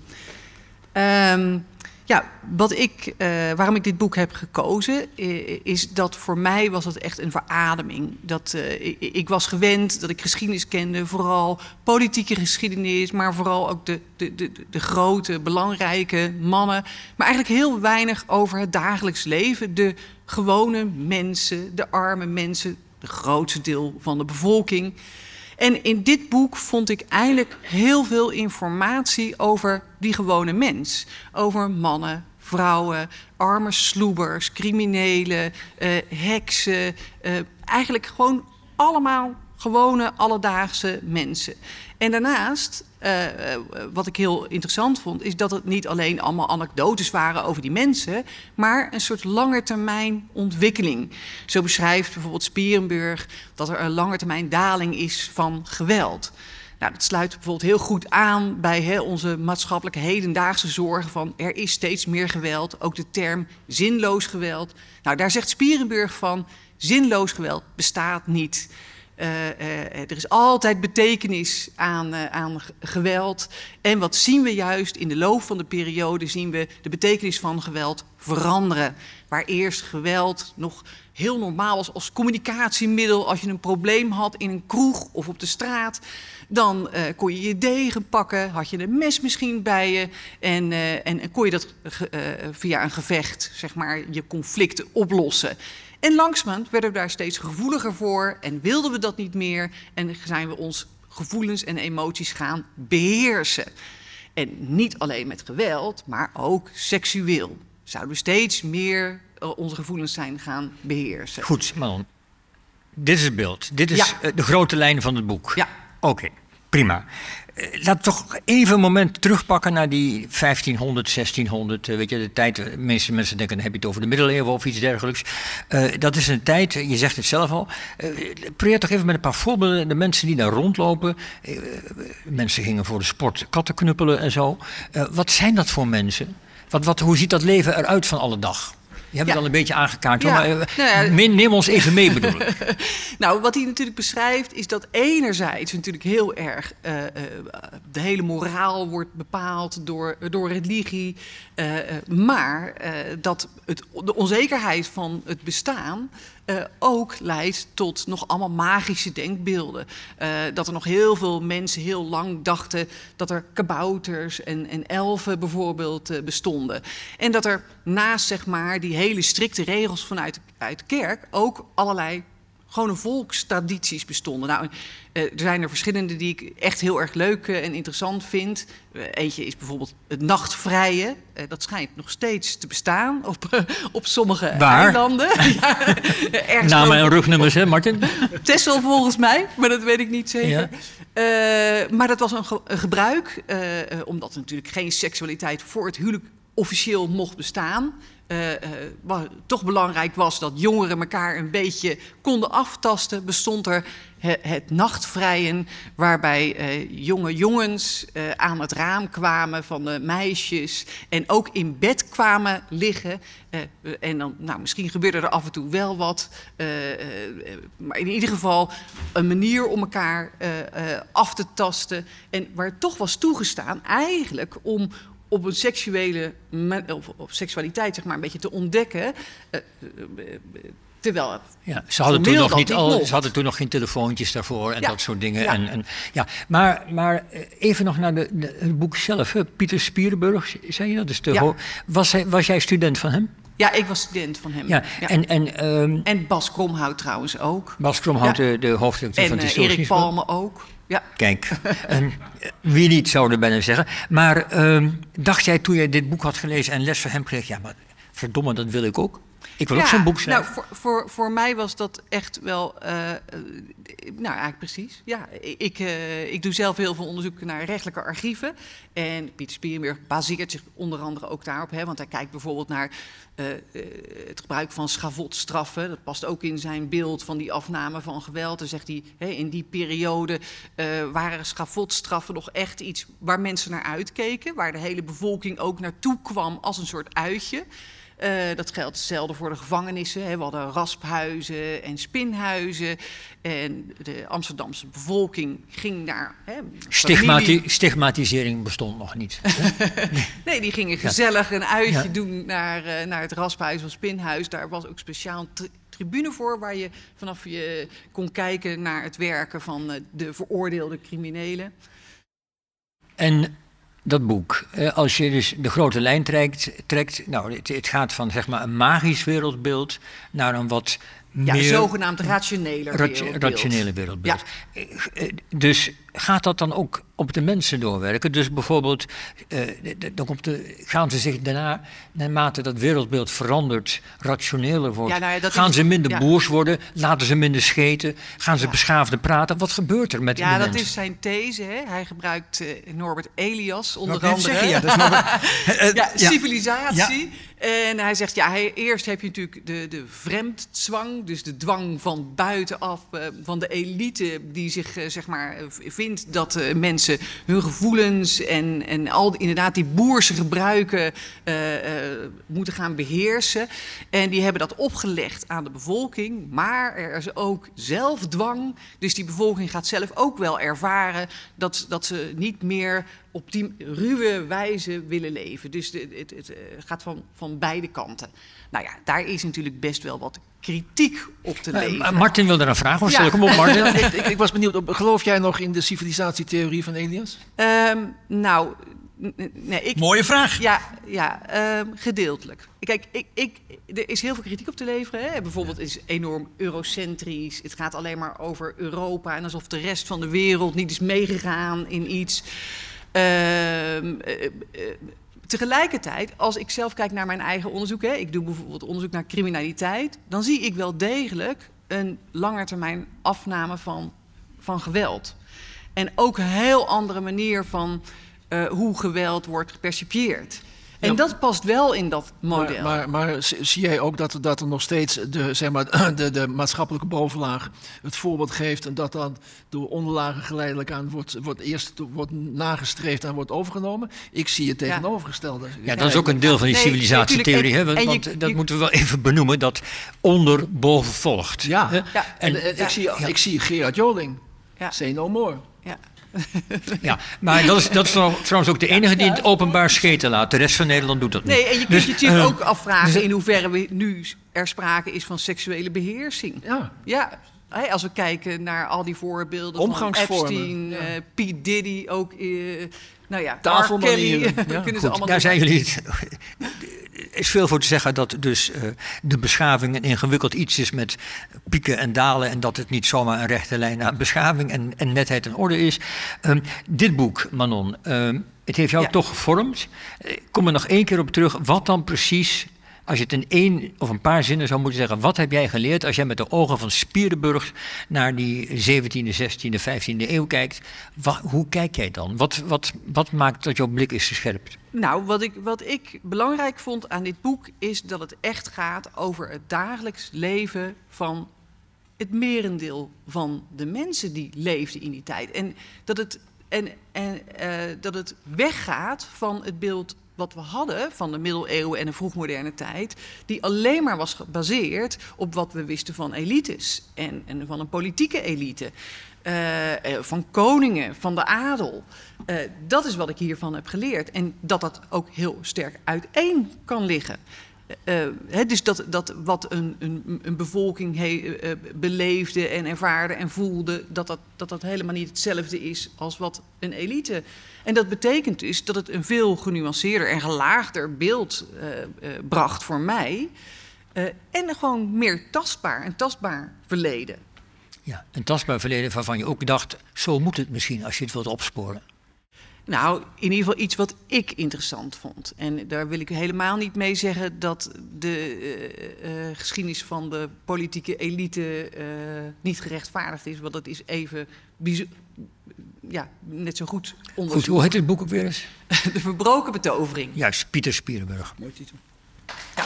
C: Waarom ik dit boek heb gekozen, is dat voor mij was het echt een verademing. Ik was gewend dat ik geschiedenis kende, vooral politieke geschiedenis, maar vooral ook de grote, belangrijke mannen. Maar eigenlijk heel weinig over het dagelijks leven, de gewone mensen, de arme mensen, het grootste deel van de bevolking. En in dit boek vond ik eigenlijk heel veel informatie over die gewone mens. Over mannen, vrouwen, arme sloebers, criminelen, heksen. Eigenlijk gewoon allemaal gewone alledaagse mensen. En daarnaast, wat ik heel interessant vond, is dat het niet alleen allemaal anekdotes waren over die mensen, maar een soort langetermijn ontwikkeling. Zo beschrijft bijvoorbeeld Spierenburg dat er een langetermijn daling is van geweld. Nou, dat sluit bijvoorbeeld heel goed aan bij onze maatschappelijke hedendaagse zorgen van er is steeds meer geweld. Ook de term zinloos geweld. Nou, daar zegt Spierenburg van, zinloos geweld bestaat niet. Er is altijd betekenis aan geweld. En wat zien we juist in de loop van de periode, zien we de betekenis van geweld veranderen. Waar eerst geweld nog heel normaal was als communicatiemiddel. Als je een probleem had in een kroeg of op de straat, dan kon je je degen pakken, had je een mes misschien bij je en kon je dat via een gevecht, zeg maar, je conflicten oplossen. En langzamerhand werden we daar steeds gevoeliger voor en wilden we dat niet meer en zijn we ons gevoelens en emoties gaan beheersen. En niet alleen met geweld, maar ook seksueel. Zouden we steeds meer onze gevoelens zijn gaan beheersen.
B: Goed, Manon. Dit is het beeld. Dit is de grote lijn van het boek.
C: Ja.
B: Oké, prima. Laten we toch even een moment terugpakken naar die 1500, 1600. Weet je, de tijd, de meeste mensen denken, dan heb je het over de middeleeuwen of iets dergelijks. Dat is een tijd, je zegt het zelf al. Probeer toch even met een paar voorbeelden. De mensen die daar rondlopen. Mensen gingen voor de sport katten knuppelen en zo. Wat zijn dat voor mensen? Hoe ziet dat leven eruit van alle dag? Je hebt het al een beetje aangekaart, maar neem ons even mee, bedoel ik.
C: Nou, wat hij natuurlijk beschrijft is dat enerzijds natuurlijk heel erg de hele moraal wordt bepaald door religie, maar dat de onzekerheid van het bestaan ook leidt tot nog allemaal magische denkbeelden. Dat er nog heel veel mensen heel lang dachten dat er kabouters en elfen bijvoorbeeld bestonden. En dat er naast, zeg maar, die hele strikte regels vanuit de kerk ook allerlei gewone volkstradities bestonden. Nou, er zijn er verschillende die ik echt heel erg leuk en interessant vind. Eentje is bijvoorbeeld het nachtvrije. Dat schijnt nog steeds te bestaan op sommige eilanden. Ja,
B: namen en rugnummers, hè, Martin?
C: Texel volgens mij, maar dat weet ik niet zeker. Ja. Maar dat was een gebruik, omdat natuurlijk geen seksualiteit voor het huwelijk officieel mocht bestaan. toch belangrijk was dat jongeren elkaar een beetje konden aftasten, bestond er het nachtvrijen, waarbij jonge jongens aan het raam kwamen van de meisjes en ook in bed kwamen liggen. En dan, misschien gebeurde er af en toe wel wat, maar in ieder geval een manier om elkaar af te tasten. En waar het toch was toegestaan eigenlijk om op een seksualiteit zeg maar een beetje te ontdekken. Terwijl
B: ze hadden toen nog geen telefoontjes daarvoor en dat soort dingen. Ja. Maar even nog naar het boek zelf. Hè? Pieter Spierenburg, zei je dat? Dus was jij student van hem?
C: Ja, ik was student van hem.
B: Ja.
C: En Bas Kromhout trouwens ook.
B: Bas Kromhout, de hoofdredacteur van het Historisch
C: Erik Palme ook. Ja.
B: Kijk, wie niet zou er bijna zeggen. Maar dacht jij toen jij dit boek had gelezen en les van hem kreeg... ja, maar verdomme, dat wil ik ook. Ik wil ook zo'n boek schrijven.
C: Nou, voor mij was dat echt wel... eigenlijk precies. Ja, ik doe zelf heel veel onderzoek naar rechtelijke archieven. En Pieter Spierenburg baseert zich onder andere ook daarop. Want hij kijkt bijvoorbeeld naar het gebruik van schavotstraffen. Dat past ook in zijn beeld van die afname van geweld. Dan zegt hij, in die periode waren schavotstraffen nog echt iets waar mensen naar uitkeken. Waar de hele bevolking ook naartoe kwam als een soort uitje. Dat geldt hetzelfde voor de gevangenissen. We hadden rasphuizen en spinhuizen. En de Amsterdamse bevolking ging naar...
B: Stigmatisering bestond nog niet.
C: Nee, die gingen gezellig een uitje doen naar het rasphuis of spinhuis. Daar was ook speciaal een tribune voor... waar je vanaf je kon kijken naar het werken van de veroordeelde criminelen.
B: En... dat boek, als je dus de grote lijn trekt het gaat van zeg maar een magisch wereldbeeld naar een wat meer...
C: zogenaamd rationele
B: wereldbeeld. Ja. Dus gaat dat dan ook op de mensen doorwerken? Dus bijvoorbeeld, gaan ze zich daarna, naarmate dat wereldbeeld verandert, rationeler wordt, gaan ze minder boers worden, laten ze minder scheten, gaan ze beschaafder praten? Wat gebeurt er met die mensen?
C: Ja, dat is zijn these. Hè? Hij gebruikt Norbert Elias onder andere. Civilisatie. Ja. En hij zegt, eerst heb je natuurlijk de vreemdzwang, dus de dwang van buitenaf, van de elite die zich, vindt dat mensen hun gevoelens en al inderdaad die boerse gebruiken moeten gaan beheersen. En die hebben dat opgelegd aan de bevolking, maar er is ook zelfdwang. Dus die bevolking gaat zelf ook wel ervaren dat ze niet meer op die ruwe wijze willen leven. Dus het gaat van beide kanten. Nou ja, daar is natuurlijk best wel wat kritiek op te leveren.
B: Martin wil er een vraag over stellen. Kom op, Martin.
D: ik was benieuwd, geloof jij nog in de civilisatietheorie van Elias?
C: Nee.
E: Mooie vraag.
C: Gedeeltelijk. Kijk, er is heel veel kritiek op te leveren. Hè. Bijvoorbeeld is enorm eurocentrisch. Het gaat alleen maar over Europa en alsof de rest van de wereld niet is meegegaan in iets. Tegelijkertijd, als ik zelf kijk naar mijn eigen onderzoek... ik doe bijvoorbeeld onderzoek naar criminaliteit... dan zie ik wel degelijk een langetermijn afname van geweld. En ook een heel andere manier van hoe geweld wordt gepercipieerd. En dat past wel in dat model.
D: Maar zie jij ook dat er nog steeds de maatschappelijke bovenlaag het voorbeeld geeft... en dat dan door onderlagen geleidelijk aan wordt nagestreefd en wordt overgenomen? Ik zie het tegenovergestelde.
B: Ja, dat is ook een deel van die civilisatietheorie. Want dat moeten we wel even benoemen, dat onder boven volgt.
D: Ja, ik zie Gerard Joling. Say no more.
C: Ja.
B: Ja, maar dat is trouwens ook de enige die het openbaar scheten laat. De rest van Nederland doet dat niet.
C: Nee, en je kunt je natuurlijk ook afvragen in hoeverre we nu er sprake is van seksuele beheersing. Ja. Als we kijken naar al die voorbeelden van Epstein, P. Diddy, ook
D: tafelmanieren.
C: Kunnen ze allemaal
B: daar zijn jullie... Er is veel voor te zeggen dat dus de beschaving een ingewikkeld iets is met pieken en dalen... en dat het niet zomaar een rechte lijn naar beschaving en netheid in orde is. Dit boek, Manon, het heeft jou toch gevormd. Ik kom er nog één keer op terug wat dan precies als je het in 1 of een paar zinnen zou moeten zeggen, wat heb jij geleerd als jij met de ogen van Spierenburg naar die 17e, 16e, 15e eeuw kijkt? Hoe kijk jij dan? Wat maakt dat jouw blik is gescherpt?
C: Nou, wat ik belangrijk vond aan dit boek is dat het echt gaat over het dagelijks leven van het merendeel van de mensen die leefden in die tijd. En dat het weggaat van het beeld wat we hadden van de middeleeuwen en de vroegmoderne tijd, die alleen maar was gebaseerd op wat we wisten van elites en van een politieke elite, van koningen, van de adel. Dat is wat ik hiervan heb geleerd. En dat ook heel sterk uiteen kan liggen. Dus dat wat een bevolking beleefde en ervaarde en voelde, dat helemaal niet hetzelfde is als wat een elite. En dat betekent dus dat het een veel genuanceerder en gelaagder beeld bracht voor mij. En gewoon meer een tastbaar verleden.
B: Ja, een tastbaar verleden waarvan je ook dacht, zo moet het misschien als je het wilt opsporen.
C: Nou, in ieder geval iets wat ik interessant vond. En daar wil ik helemaal niet mee zeggen dat de geschiedenis van de politieke elite niet gerechtvaardigd is. Want dat is even net zo goed onderzoek.
B: Goed, hoe heet het boek ook weer eens?
C: De Verbroken Betovering.
B: Juist, Pieter Spierenburg.
E: Mooi titel.
C: Ja.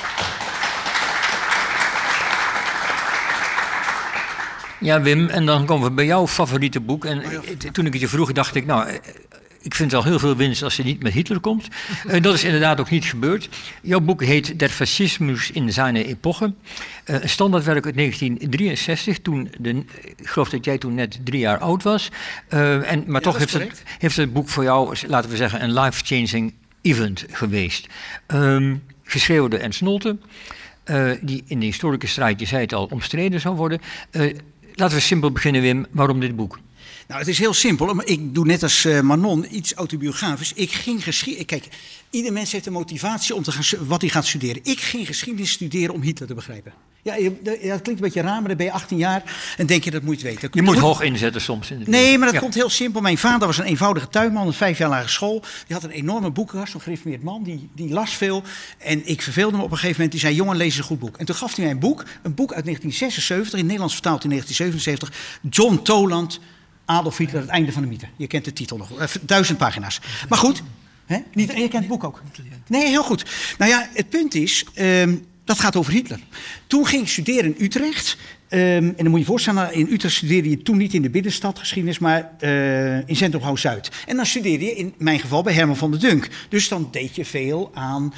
B: Ja, Wim, en dan komen we bij jouw favoriete boek. En toen ik het je vroeg, dacht ik, nou, ik vind het al heel veel winst als je niet met Hitler komt. Dat is inderdaad ook niet gebeurd. Jouw boek heet Der Faschismus in seine Epoche. Een standaardwerk uit 1963. Ik geloof dat jij toen net 3 jaar oud was. Maar toch heeft het boek voor jou, laten we zeggen, een life-changing event geweest. Geschreven door Ernst Nolte, die in de historische strijd, je zei het al, omstreden zou worden. Laten we simpel beginnen, Wim. Waarom dit boek?
E: Nou, het is heel simpel. Ik doe net als Manon iets autobiografisch. Kijk, ieder mens heeft een motivatie om te gaan wat hij gaat studeren. Ik ging geschiedenis studeren om Hitler te begrijpen. Ja, dat klinkt een beetje raar, maar dan ben je 18 jaar en denk je dat moet je weten.
B: Je moet hoog inzetten soms.
E: Nee, maar dat komt heel simpel. Mijn vader was een eenvoudige tuinman, een 5 jaar lage school. Die had een enorme boekenkast, een gereformeerd man. Die las veel. En ik verveelde me op een gegeven moment. Die zei, jongen, lees eens een goed boek. En toen gaf hij mij een boek uit 1976, in Nederlands vertaald in 1977. John Toland, Adolf Hitler, het einde van de mythe. Je kent de titel nog. 1000 pagina's. Maar goed, je kent het boek ook. Nee, heel goed. Nou ja, het punt is, dat gaat over Hitler. Toen ging ik studeren in Utrecht. En dan moet je je voorstellen, in Utrecht studeerde je toen niet in de binnenstad geschiedenis, maar in Centrum Zuid. En dan studeerde je in mijn geval bij Herman van der Dunk. Dus dan deed je veel aan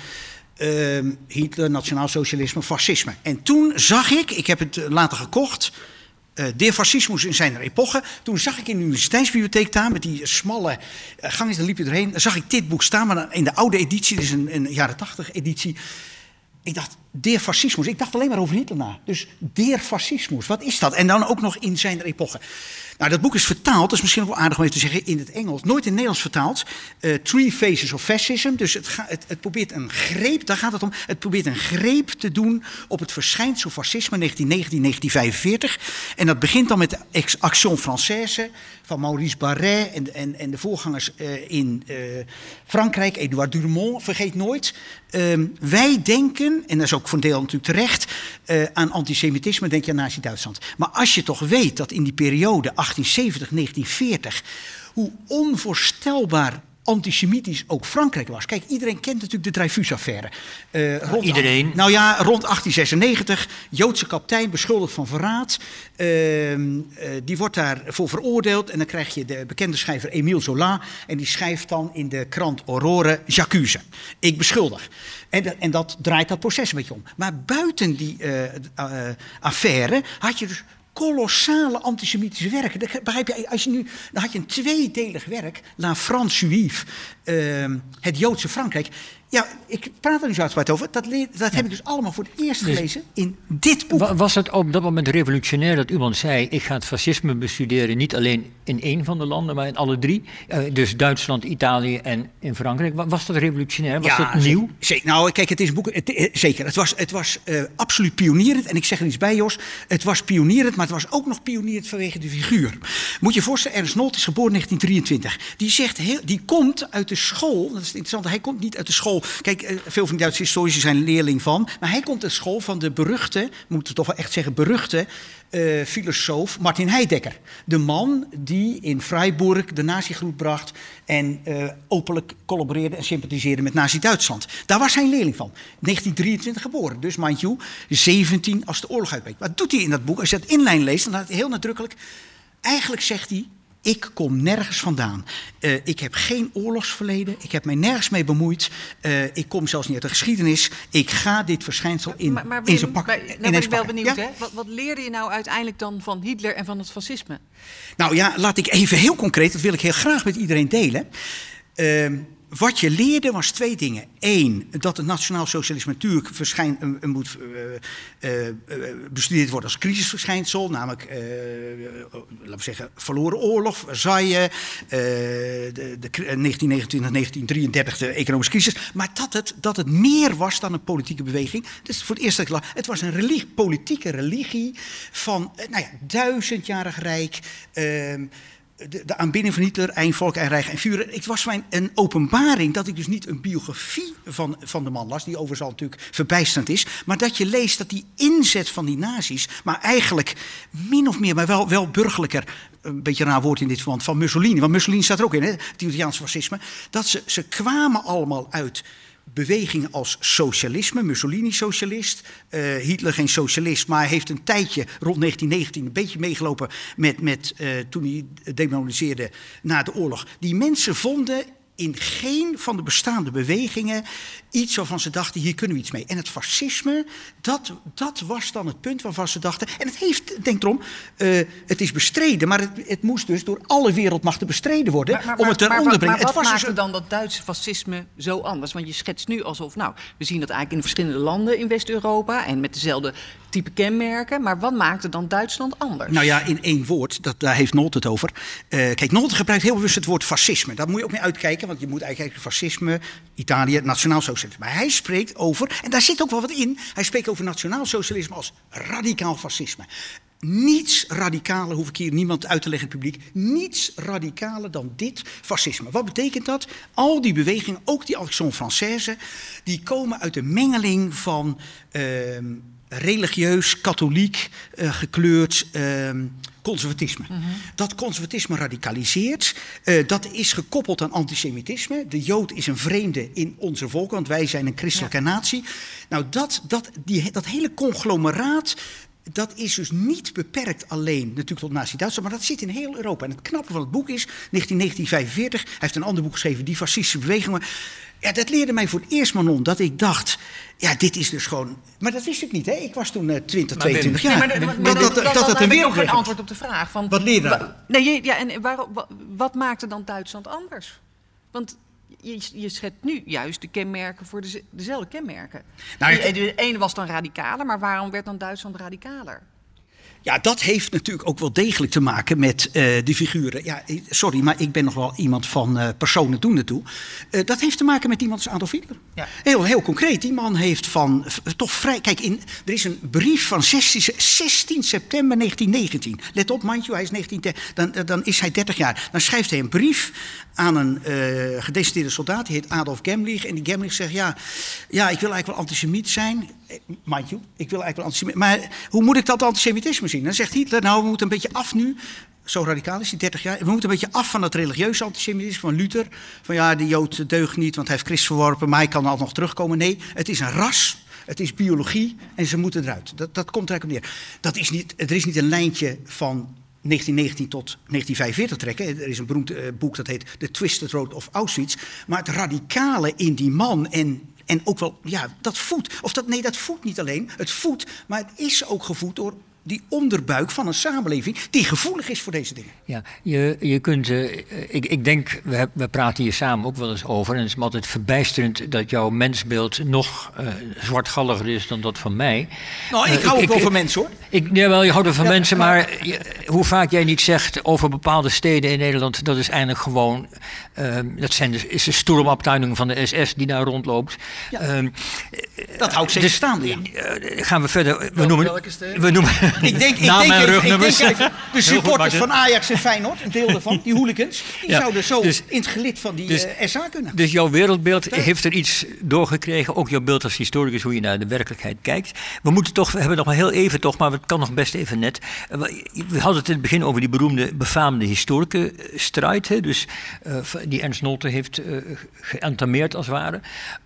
E: Hitler, nationaalsocialisme, fascisme. En toen zag ik heb het later gekocht, Der Faschismus in seine Epoche. Toen zag ik in de universiteitsbibliotheek staan met die smalle gangen, daar liep je erheen. Dan zag ik dit boek staan, maar in de oude editie, dus een jaren 80 editie. Ik dacht, Der Faschismus. Ik dacht alleen maar over Hitler na. Dus Der Faschismus, wat is dat? En dan ook nog in zijn epoche. Nou, dat boek is vertaald, dat is misschien ook wel aardig om even te zeggen, in het Engels. Nooit in het Nederlands vertaald. Three Phases of Fascism. Dus het probeert een greep, daar gaat het om. Het probeert een greep te doen op het verschijnsel fascisme 1919-1945. En dat begint dan met de Action Française van Maurice Barrès en de voorgangers in Frankrijk. Edouard Durmont, vergeet nooit. Wij denken, en dat is ook voor een deel natuurlijk terecht, aan antisemitisme, denk je aan Nazi-Duitsland. Maar als je toch weet dat in die periode 1870-1940, hoe onvoorstelbaar antisemitisch ook Frankrijk was. Kijk, iedereen kent natuurlijk de Dreyfus-affaire.
B: Iedereen?
E: Nou ja, rond 1896, Joodse kapitein beschuldigd van verraad. Die wordt daarvoor veroordeeld. En dan krijg je de bekende schrijver Émile Zola. En die schrijft dan in de krant Aurore, j'accuse. Ik beschuldig. En dat draait dat proces een beetje om. Maar buiten die affaire had je dus kolossale antisemitische werken. Dat begrijp je, dan had je een tweedelig werk, La France Juive, het Joodse Frankrijk. Ja, ik praat er nu zo uitgebreid over. Dat heb ik dus allemaal voor het eerst gelezen in dit boek.
B: Was het op dat moment revolutionair dat iemand zei, ik ga het fascisme bestuderen niet alleen in 1 van de landen, maar in alle 3? Dus Duitsland, Italië en in Frankrijk. Was dat revolutionair? Was dat nieuw?
E: Zeker. Nou, kijk, het is een boek. Zeker. Het was absoluut pionierend. En ik zeg er iets bij, Jos. Het was pionierend, maar het was ook nog pionierend vanwege de figuur. Moet je je voorstellen, Ernst Nolte is geboren in 1923. Die komt uit de school, dat is interessant, hij komt niet uit de school school. Kijk, veel van die Duitse historici zijn leerling van. Maar hij komt uit school van de beruchte, moeten we toch wel echt zeggen, beruchte filosoof Martin Heidegger. De man die in Freiburg de nazi-groep bracht en openlijk collaboreerde en sympathiseerde met Nazi-Duitsland. Daar was hij een leerling van. 1923 geboren, dus mind you, 17 als de oorlog uitbreekt. Wat doet hij in dat boek? Als je dat inlijn leest, dan laat hij heel nadrukkelijk. Eigenlijk zegt hij, ik kom nergens vandaan. Ik heb geen oorlogsverleden. Ik heb mij nergens mee bemoeid. Ik kom zelfs niet uit de geschiedenis. Ik ga dit verschijnsel in zijn pak.
C: Nou ben ik wel benieuwd. Ja? Hè? Wat leerde je nou uiteindelijk dan van Hitler en van het fascisme?
E: Nou ja, laat ik even heel concreet, dat wil ik heel graag met iedereen delen. Wat je leerde was 2 dingen. 1, dat het nationaal socialisme natuurlijk moet bestudeerd worden als crisisverschijnsel. Namelijk, laten we zeggen, verloren oorlog, Versailles, 1929, 1933 de economische crisis. Maar dat het meer was dan een politieke beweging. Dus voor het eerst dat ik het was een politieke religie van 1000-jarig rijk. De aanbidding van Hitler, Ein Volk, Ein Reich, Ein Führer. Het was mij een openbaring dat ik dus niet een biografie van de man las, die overigens al natuurlijk verbijsterend is, maar dat je leest dat die inzet van die nazi's, maar eigenlijk min of meer, maar wel burgerlijker, een beetje een raar woord in dit verband, van Mussolini. Want Mussolini staat er ook in, hè, het Italiaanse fascisme. Dat ze kwamen allemaal uit bewegingen als socialisme, Mussolini socialist, Hitler geen socialist, maar hij heeft een tijdje rond 1919 een beetje meegelopen met toen hij demoniseerde na de oorlog. Die mensen vonden in geen van de bestaande bewegingen iets waarvan ze dachten, hier kunnen we iets mee. En het fascisme, dat was dan het punt waarvan ze dachten, en het heeft, denk erom, het is bestreden, maar het moest dus door alle wereldmachten bestreden worden om het eronder te brengen.
C: Maar wat maakte dan dat Duitse fascisme zo anders? Want je schetst nu alsof, we zien dat eigenlijk in verschillende landen in West-Europa en met dezelfde type kenmerken, maar wat maakte dan Duitsland anders? Nou
E: ja, in 1 woord, daar heeft Nolte het over. Kijk, Nolte gebruikt heel bewust het woord fascisme. Daar moet je ook mee uitkijken, want je moet eigenlijk fascisme, Italië, nationaal socialisme. Maar hij spreekt over, en daar zit ook wel wat in, hij spreekt over nationaal socialisme als radicaal fascisme. Niets radicaler, hoef ik hier niemand uit te leggen in het publiek, niets radicaler dan dit fascisme. Wat betekent dat? Al die bewegingen, ook die Action Française, die komen uit de mengeling van religieus, katholiek, gekleurd conservatisme. Dat conservatisme radicaliseert. Dat is gekoppeld aan antisemitisme. De Jood is een vreemde in onze volk, want wij zijn een christelijke natie. Nou, dat hele conglomeraat, dat is dus niet beperkt alleen natuurlijk tot Nazi-Duitsland, maar dat zit in heel Europa. En het knappe van het boek is, 1945, hij heeft een ander boek geschreven, Die fascistische bewegingen. Ja, dat leerde mij voor het eerst, Manon, dat ik dacht, ja, dit is dus gewoon. Maar dat wist ik niet, hè? Ik was toen 22 jaar.
C: Dat heb ik nog geen antwoord op de vraag. Van,
E: wat leer je
C: dan? Wat maakte dan Duitsland anders? Want je schetst nu juist de kenmerken voor dezelfde kenmerken. De ene was dan radicaler, maar waarom werd dan Duitsland radicaler?
E: Ja, dat heeft natuurlijk ook wel degelijk te maken met die figuren. Ja, sorry, maar ik ben nog wel iemand van personen doen naartoe. Dat heeft te maken met iemand als Adolf Hitler. Ja. Heel concreet. Die man heeft toch vrij. Kijk, er is een brief van 16 september 1919. Let op, mind you, hij is dan is hij 30 jaar. Dan schrijft hij een brief aan een gedecideerde soldaat. Die heet Adolf Gemlich. En die Gemlich zegt, ja, ik wil eigenlijk wel antisemiet zijn. Mind you, ik wil eigenlijk wel antisemiet. Maar hoe moet ik dat antisemitisme zien? Dan zegt Hitler, nou, we moeten een beetje af nu. Zo radicaal is hij, 30 jaar. We moeten een beetje af van dat religieuze antisemitisme van Luther. Van ja, de Jood deugt niet, want hij heeft Christus verworpen, maar hij kan altijd nog terugkomen. Nee, het is een ras, het is biologie en ze moeten eruit. Dat komt er eigenlijk op neer. Er is niet een lijntje van 1919 tot 1945 trekken. Er is een beroemd boek dat heet The Twisted Road of Auschwitz. Maar het radicale in die man en ook wel, ja, dat voedt. Dat voedt niet alleen. Het voedt, maar het is ook gevoed door die onderbuik van een samenleving die gevoelig is voor deze dingen.
B: Ja, je kunt, ik denk, we praten hier samen ook wel eens over, en het is me altijd verbijsterend dat jouw mensbeeld nog zwartgalliger is dan dat van mij.
E: Nou, ik hou ook wel van mensen, hoor.
B: Jawel, je houdt er van mensen, maar hoe vaak jij niet zegt over bepaalde steden in Nederland, dat is eigenlijk gewoon, is de Sturmabteilung van de SS die daar rondloopt. Ja.
E: Dat hou ik zeker staande, ja.
B: Gaan we verder. We noemen
E: Ik denk even, de supporters van Ajax en Feyenoord, een deel daarvan, die hooligans, die zouden zo in het gelid van die SA kunnen.
B: Dus jouw wereldbeeld heeft er iets doorgekregen, ook jouw beeld als historicus, hoe je naar de werkelijkheid kijkt. We hebben nog maar heel even toch, maar het kan nog best even net. We hadden het in het begin over die befaamde historikenstrijd, hè, dus die Ernst Nolte heeft geëntameerd als het ware.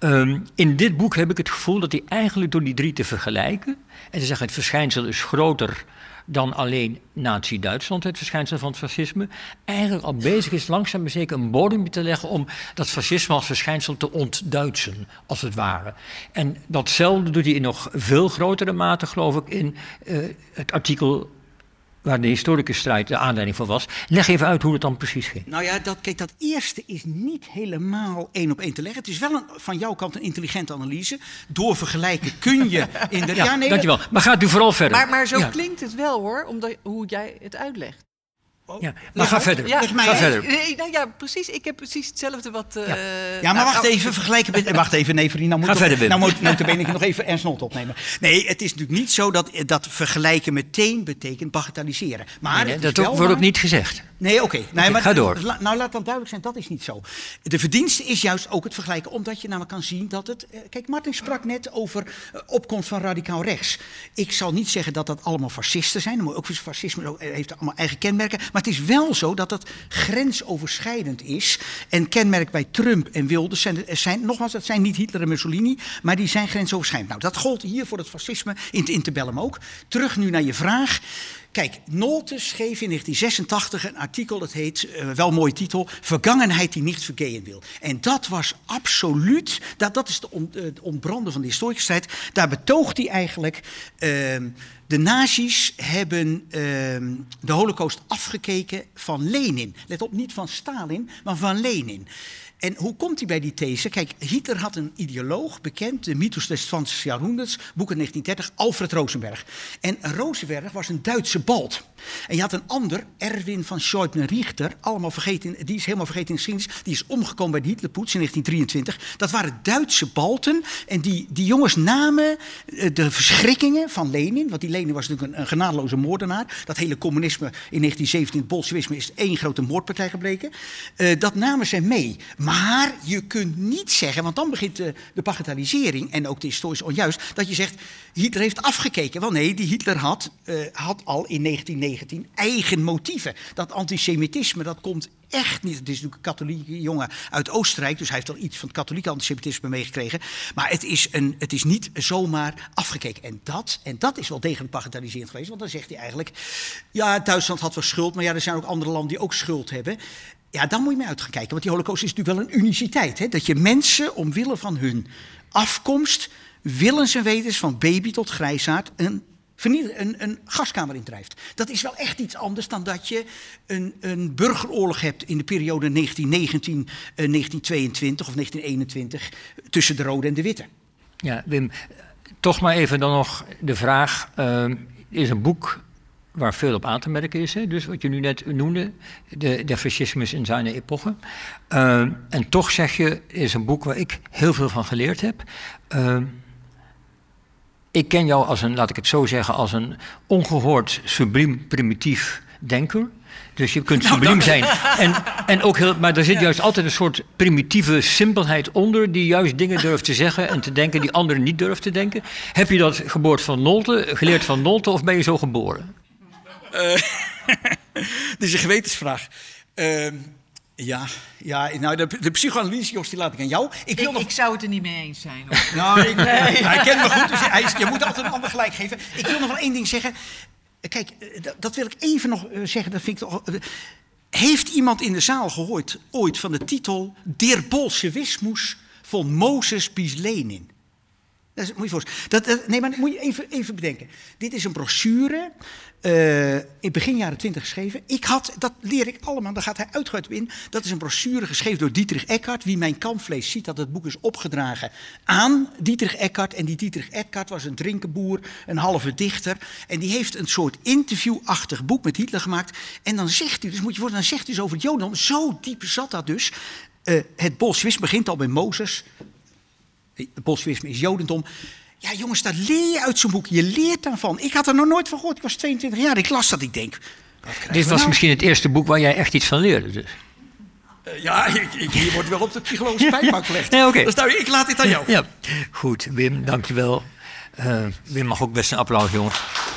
B: In dit boek heb ik het gevoel dat hij eigenlijk door die drie te vergelijken en te zeggen het verschijnsel is groter dan alleen Nazi-Duitsland, het verschijnsel van het fascisme, eigenlijk al bezig is langzaam maar zeker een bodem te leggen om dat fascisme als verschijnsel te ontduitsen, als het ware. En datzelfde doet hij in nog veel grotere mate, geloof ik, in het artikel waar de historicusstrijd de aanleiding voor was. Leg even uit hoe het dan precies ging.
E: Nou ja, dat eerste is niet helemaal 1 op 1 te leggen. Het is wel van jouw kant een intelligente analyse. Door vergelijken kun je in de...
B: Ja, nee, dankjewel. Maar gaat u vooral verder.
C: Maar zo klinkt het wel, hoor, hoe jij het uitlegt.
B: Ja, maar ga verder.
C: Ga verder. Nee, precies. Ik heb precies hetzelfde wat...
E: maar wacht even, vergelijken met... Wacht even, nee, vriend. Nou ben ik nog even Ernst Nolte opnemen. Nee, het is natuurlijk niet zo dat vergelijken meteen betekent bagatelliseren. Maar
B: dat wordt ook niet gezegd.
E: Nee, oké.
B: Ga door.
E: Nou, laat dan duidelijk zijn, dat is niet zo. De verdienste is juist ook het vergelijken, omdat je namelijk kan zien dat het... Kijk, Martin sprak net over opkomst van radicaal rechts. Ik zal niet zeggen dat dat allemaal fascisten zijn. Ook fascisme heeft allemaal eigen kenmerken. Maar het is wel zo dat het grensoverschrijdend is. En kenmerk bij Trump en Wilders nogmaals, dat zijn niet Hitler en Mussolini, maar die zijn grensoverschrijdend. Nou, dat gold hier voor het fascisme in het interbellum ook. Terug nu naar je vraag. Kijk, Nolte schreef in 1986 een artikel, dat heet, wel een mooie titel, Vergangenheid die niet vergehen wil. En dat was absoluut, dat is het ontbranden van de historicusstrijd. Daar betoogt hij eigenlijk, de nazi's hebben de Holocaust afgekeken van Lenin. Let op, niet van Stalin, maar van Lenin. En hoe komt hij bij die these? Kijk, Hitler had een ideoloog, bekend, de Mythos des 20. Jahrhunderts, boek uit 1930, Alfred Rosenberg. En Rosenberg was een Duitse balt. En je had een ander, Erwin van Scheubner-Richter, die is helemaal vergeten in de geschiedenis, die is omgekomen bij de Hitlerputsch in 1923. Dat waren Duitse balten en die jongens namen de verschrikkingen van Lenin, want die Lenin was natuurlijk een genadeloze moordenaar. Dat hele communisme in 1917, het bolsjewisme, is één grote moordpartij gebleken. Dat namen ze mee. Maar je kunt niet zeggen, want dan begint de bagatellisering en ook de historisch onjuist, dat je zegt, Hitler heeft afgekeken. Wel nee, die Hitler had al in 1919 eigen motieven. Dat antisemitisme, dat komt echt niet. Het is natuurlijk een katholieke jongen uit Oostenrijk, dus hij heeft al iets van het katholieke antisemitisme meegekregen. Maar het is niet zomaar afgekeken. En dat is wel degelijk bagatelliserend geweest, want dan zegt hij eigenlijk, ja, Duitsland had wel schuld, maar ja, er zijn ook andere landen die ook schuld hebben. Ja, dan moet je mee uit gaan kijken, want die Holocaust is natuurlijk wel een uniciteit. Hè? Dat je mensen omwille van hun afkomst, willens en wetens, van baby tot grijsaard, een gaskamer indrijft. Dat is wel echt iets anders dan dat je een burgeroorlog hebt in de periode 1919-1922 of 1921 tussen de rode en de witte.
B: Ja, Wim, toch maar even dan nog de vraag. Is een boek waar veel op aan te merken is, hè? Dus wat je nu net noemde, de fascismus in zijn epoche. En toch zeg je, is een boek waar ik heel veel van geleerd heb. Ik ken jou als laat ik het zo zeggen, als een ongehoord subliem primitief denker. Dus je kunt subliem zijn. En ook heel, maar er zit juist altijd een soort primitieve simpelheid onder, die juist dingen durft te zeggen en te denken die anderen niet durven te denken. Heb je dat geleerd van Nolte, of ben je zo geboren?
E: Dit is een gewetensvraag. Nou, de psychoanalyse, Jos, die laat ik aan jou.
C: Ik zou het er niet mee eens zijn. Hoor.
E: Nou, hij kent me goed, dus je moet altijd een ander gelijk geven. Ik wil nog wel één ding zeggen. Kijk, dat wil ik even nog zeggen. Dat vind ik toch, heeft iemand in de zaal gehoord ooit van de titel Der Bolschewismus von Moses bis Lenin? Dat moet je voorstellen. Nee, maar dat moet je even bedenken. Dit is een brochure, in begin jaren 20 geschreven. Dat leer ik allemaal, daar gaat hij uitgebreid in. Dat is een brochure geschreven door Dietrich Eckart. Wie mijn kampvlees ziet, dat het boek is opgedragen aan Dietrich Eckart. En die Dietrich Eckart was een drinkenboer, een halve dichter. En die heeft een soort interviewachtig boek met Hitler gemaakt. En dan zegt hij, dan zegt hij over het Jodendom, zo diep zat dat dus. Het bolsjewisme begint al bij Mozes. Bolsjewisme is Jodendom. Ja, jongens, dat leer je uit zo'n boek. Je leert daarvan. Ik had er nog nooit van gehoord. Ik was 22 jaar. Ik las dat. Ik denk...
B: Dit was misschien het eerste boek waar jij echt iets van leerde. Dus.
E: Hier wordt wel op de psychologische pijnbank gelegd.
B: Nee, okay.
E: Dus ik laat dit aan jou.
B: Ja. Goed, Wim, dankjewel. Wim mag ook best een applaus, jongens.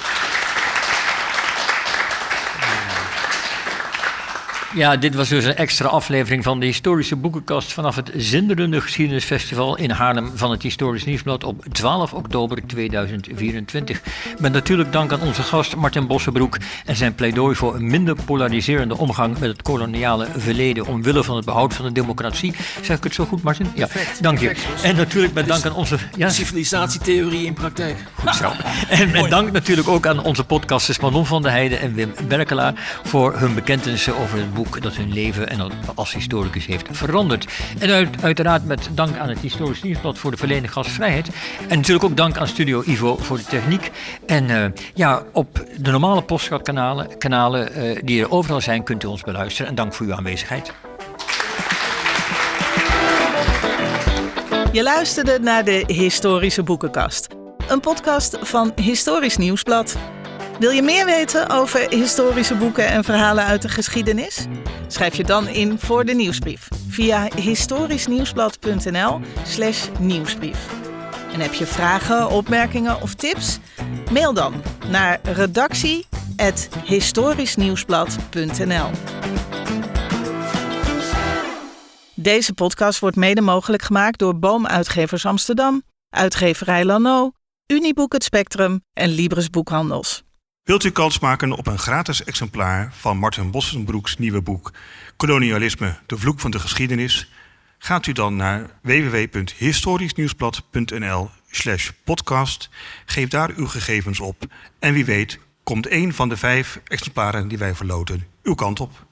B: Ja, dit was dus een extra aflevering van de Historische Boekenkast vanaf het zinderende Geschiedenisfestival in Haarlem van het Historisch Nieuwsblad op 12 oktober 2024. Met natuurlijk dank aan onze gast Martin Bossenbroek en zijn pleidooi voor een minder polariserende omgang met het koloniale verleden omwille van het behoud van de democratie. Zeg ik het zo goed, Martin? Ja, dank je. En natuurlijk met dank aan onze... Ja?
D: Civilisatietheorie in praktijk.
B: Goed zo. En met dank natuurlijk ook aan onze podcasters Manon van der Heijden en Wim Berkelaar voor hun bekentenissen over het boek dat hun leven en als historicus heeft veranderd. En uiteraard met dank aan het Historisch Nieuwsblad voor de verleende gastvrijheid. En natuurlijk ook dank aan Studio Ivo voor de techniek. En op de normale podcastkanalen die er overal zijn, kunt u ons beluisteren. En dank voor uw aanwezigheid.
A: Je luisterde naar de Historische Boekenkast. Een podcast van Historisch Nieuwsblad. Wil je meer weten over historische boeken en verhalen uit de geschiedenis? Schrijf je dan in voor de nieuwsbrief via historischnieuwsblad.nl/nieuwsbrief. En heb je vragen, opmerkingen of tips? Mail dan naar redactie@historischnieuwsblad.nl. Deze podcast wordt mede mogelijk gemaakt door Boomuitgevers Amsterdam, Uitgeverij Lano, Uniboek Het Spectrum en Libris Boekhandels.
F: Wilt u kans maken op een gratis exemplaar van Martin Bossenbroeks nieuwe boek Kolonialisme, de vloek van de geschiedenis? Gaat u dan naar www.historischnieuwsblad.nl/podcast. Geef daar uw gegevens op en wie weet komt 1 van de 5 exemplaren die wij verloten uw kant op.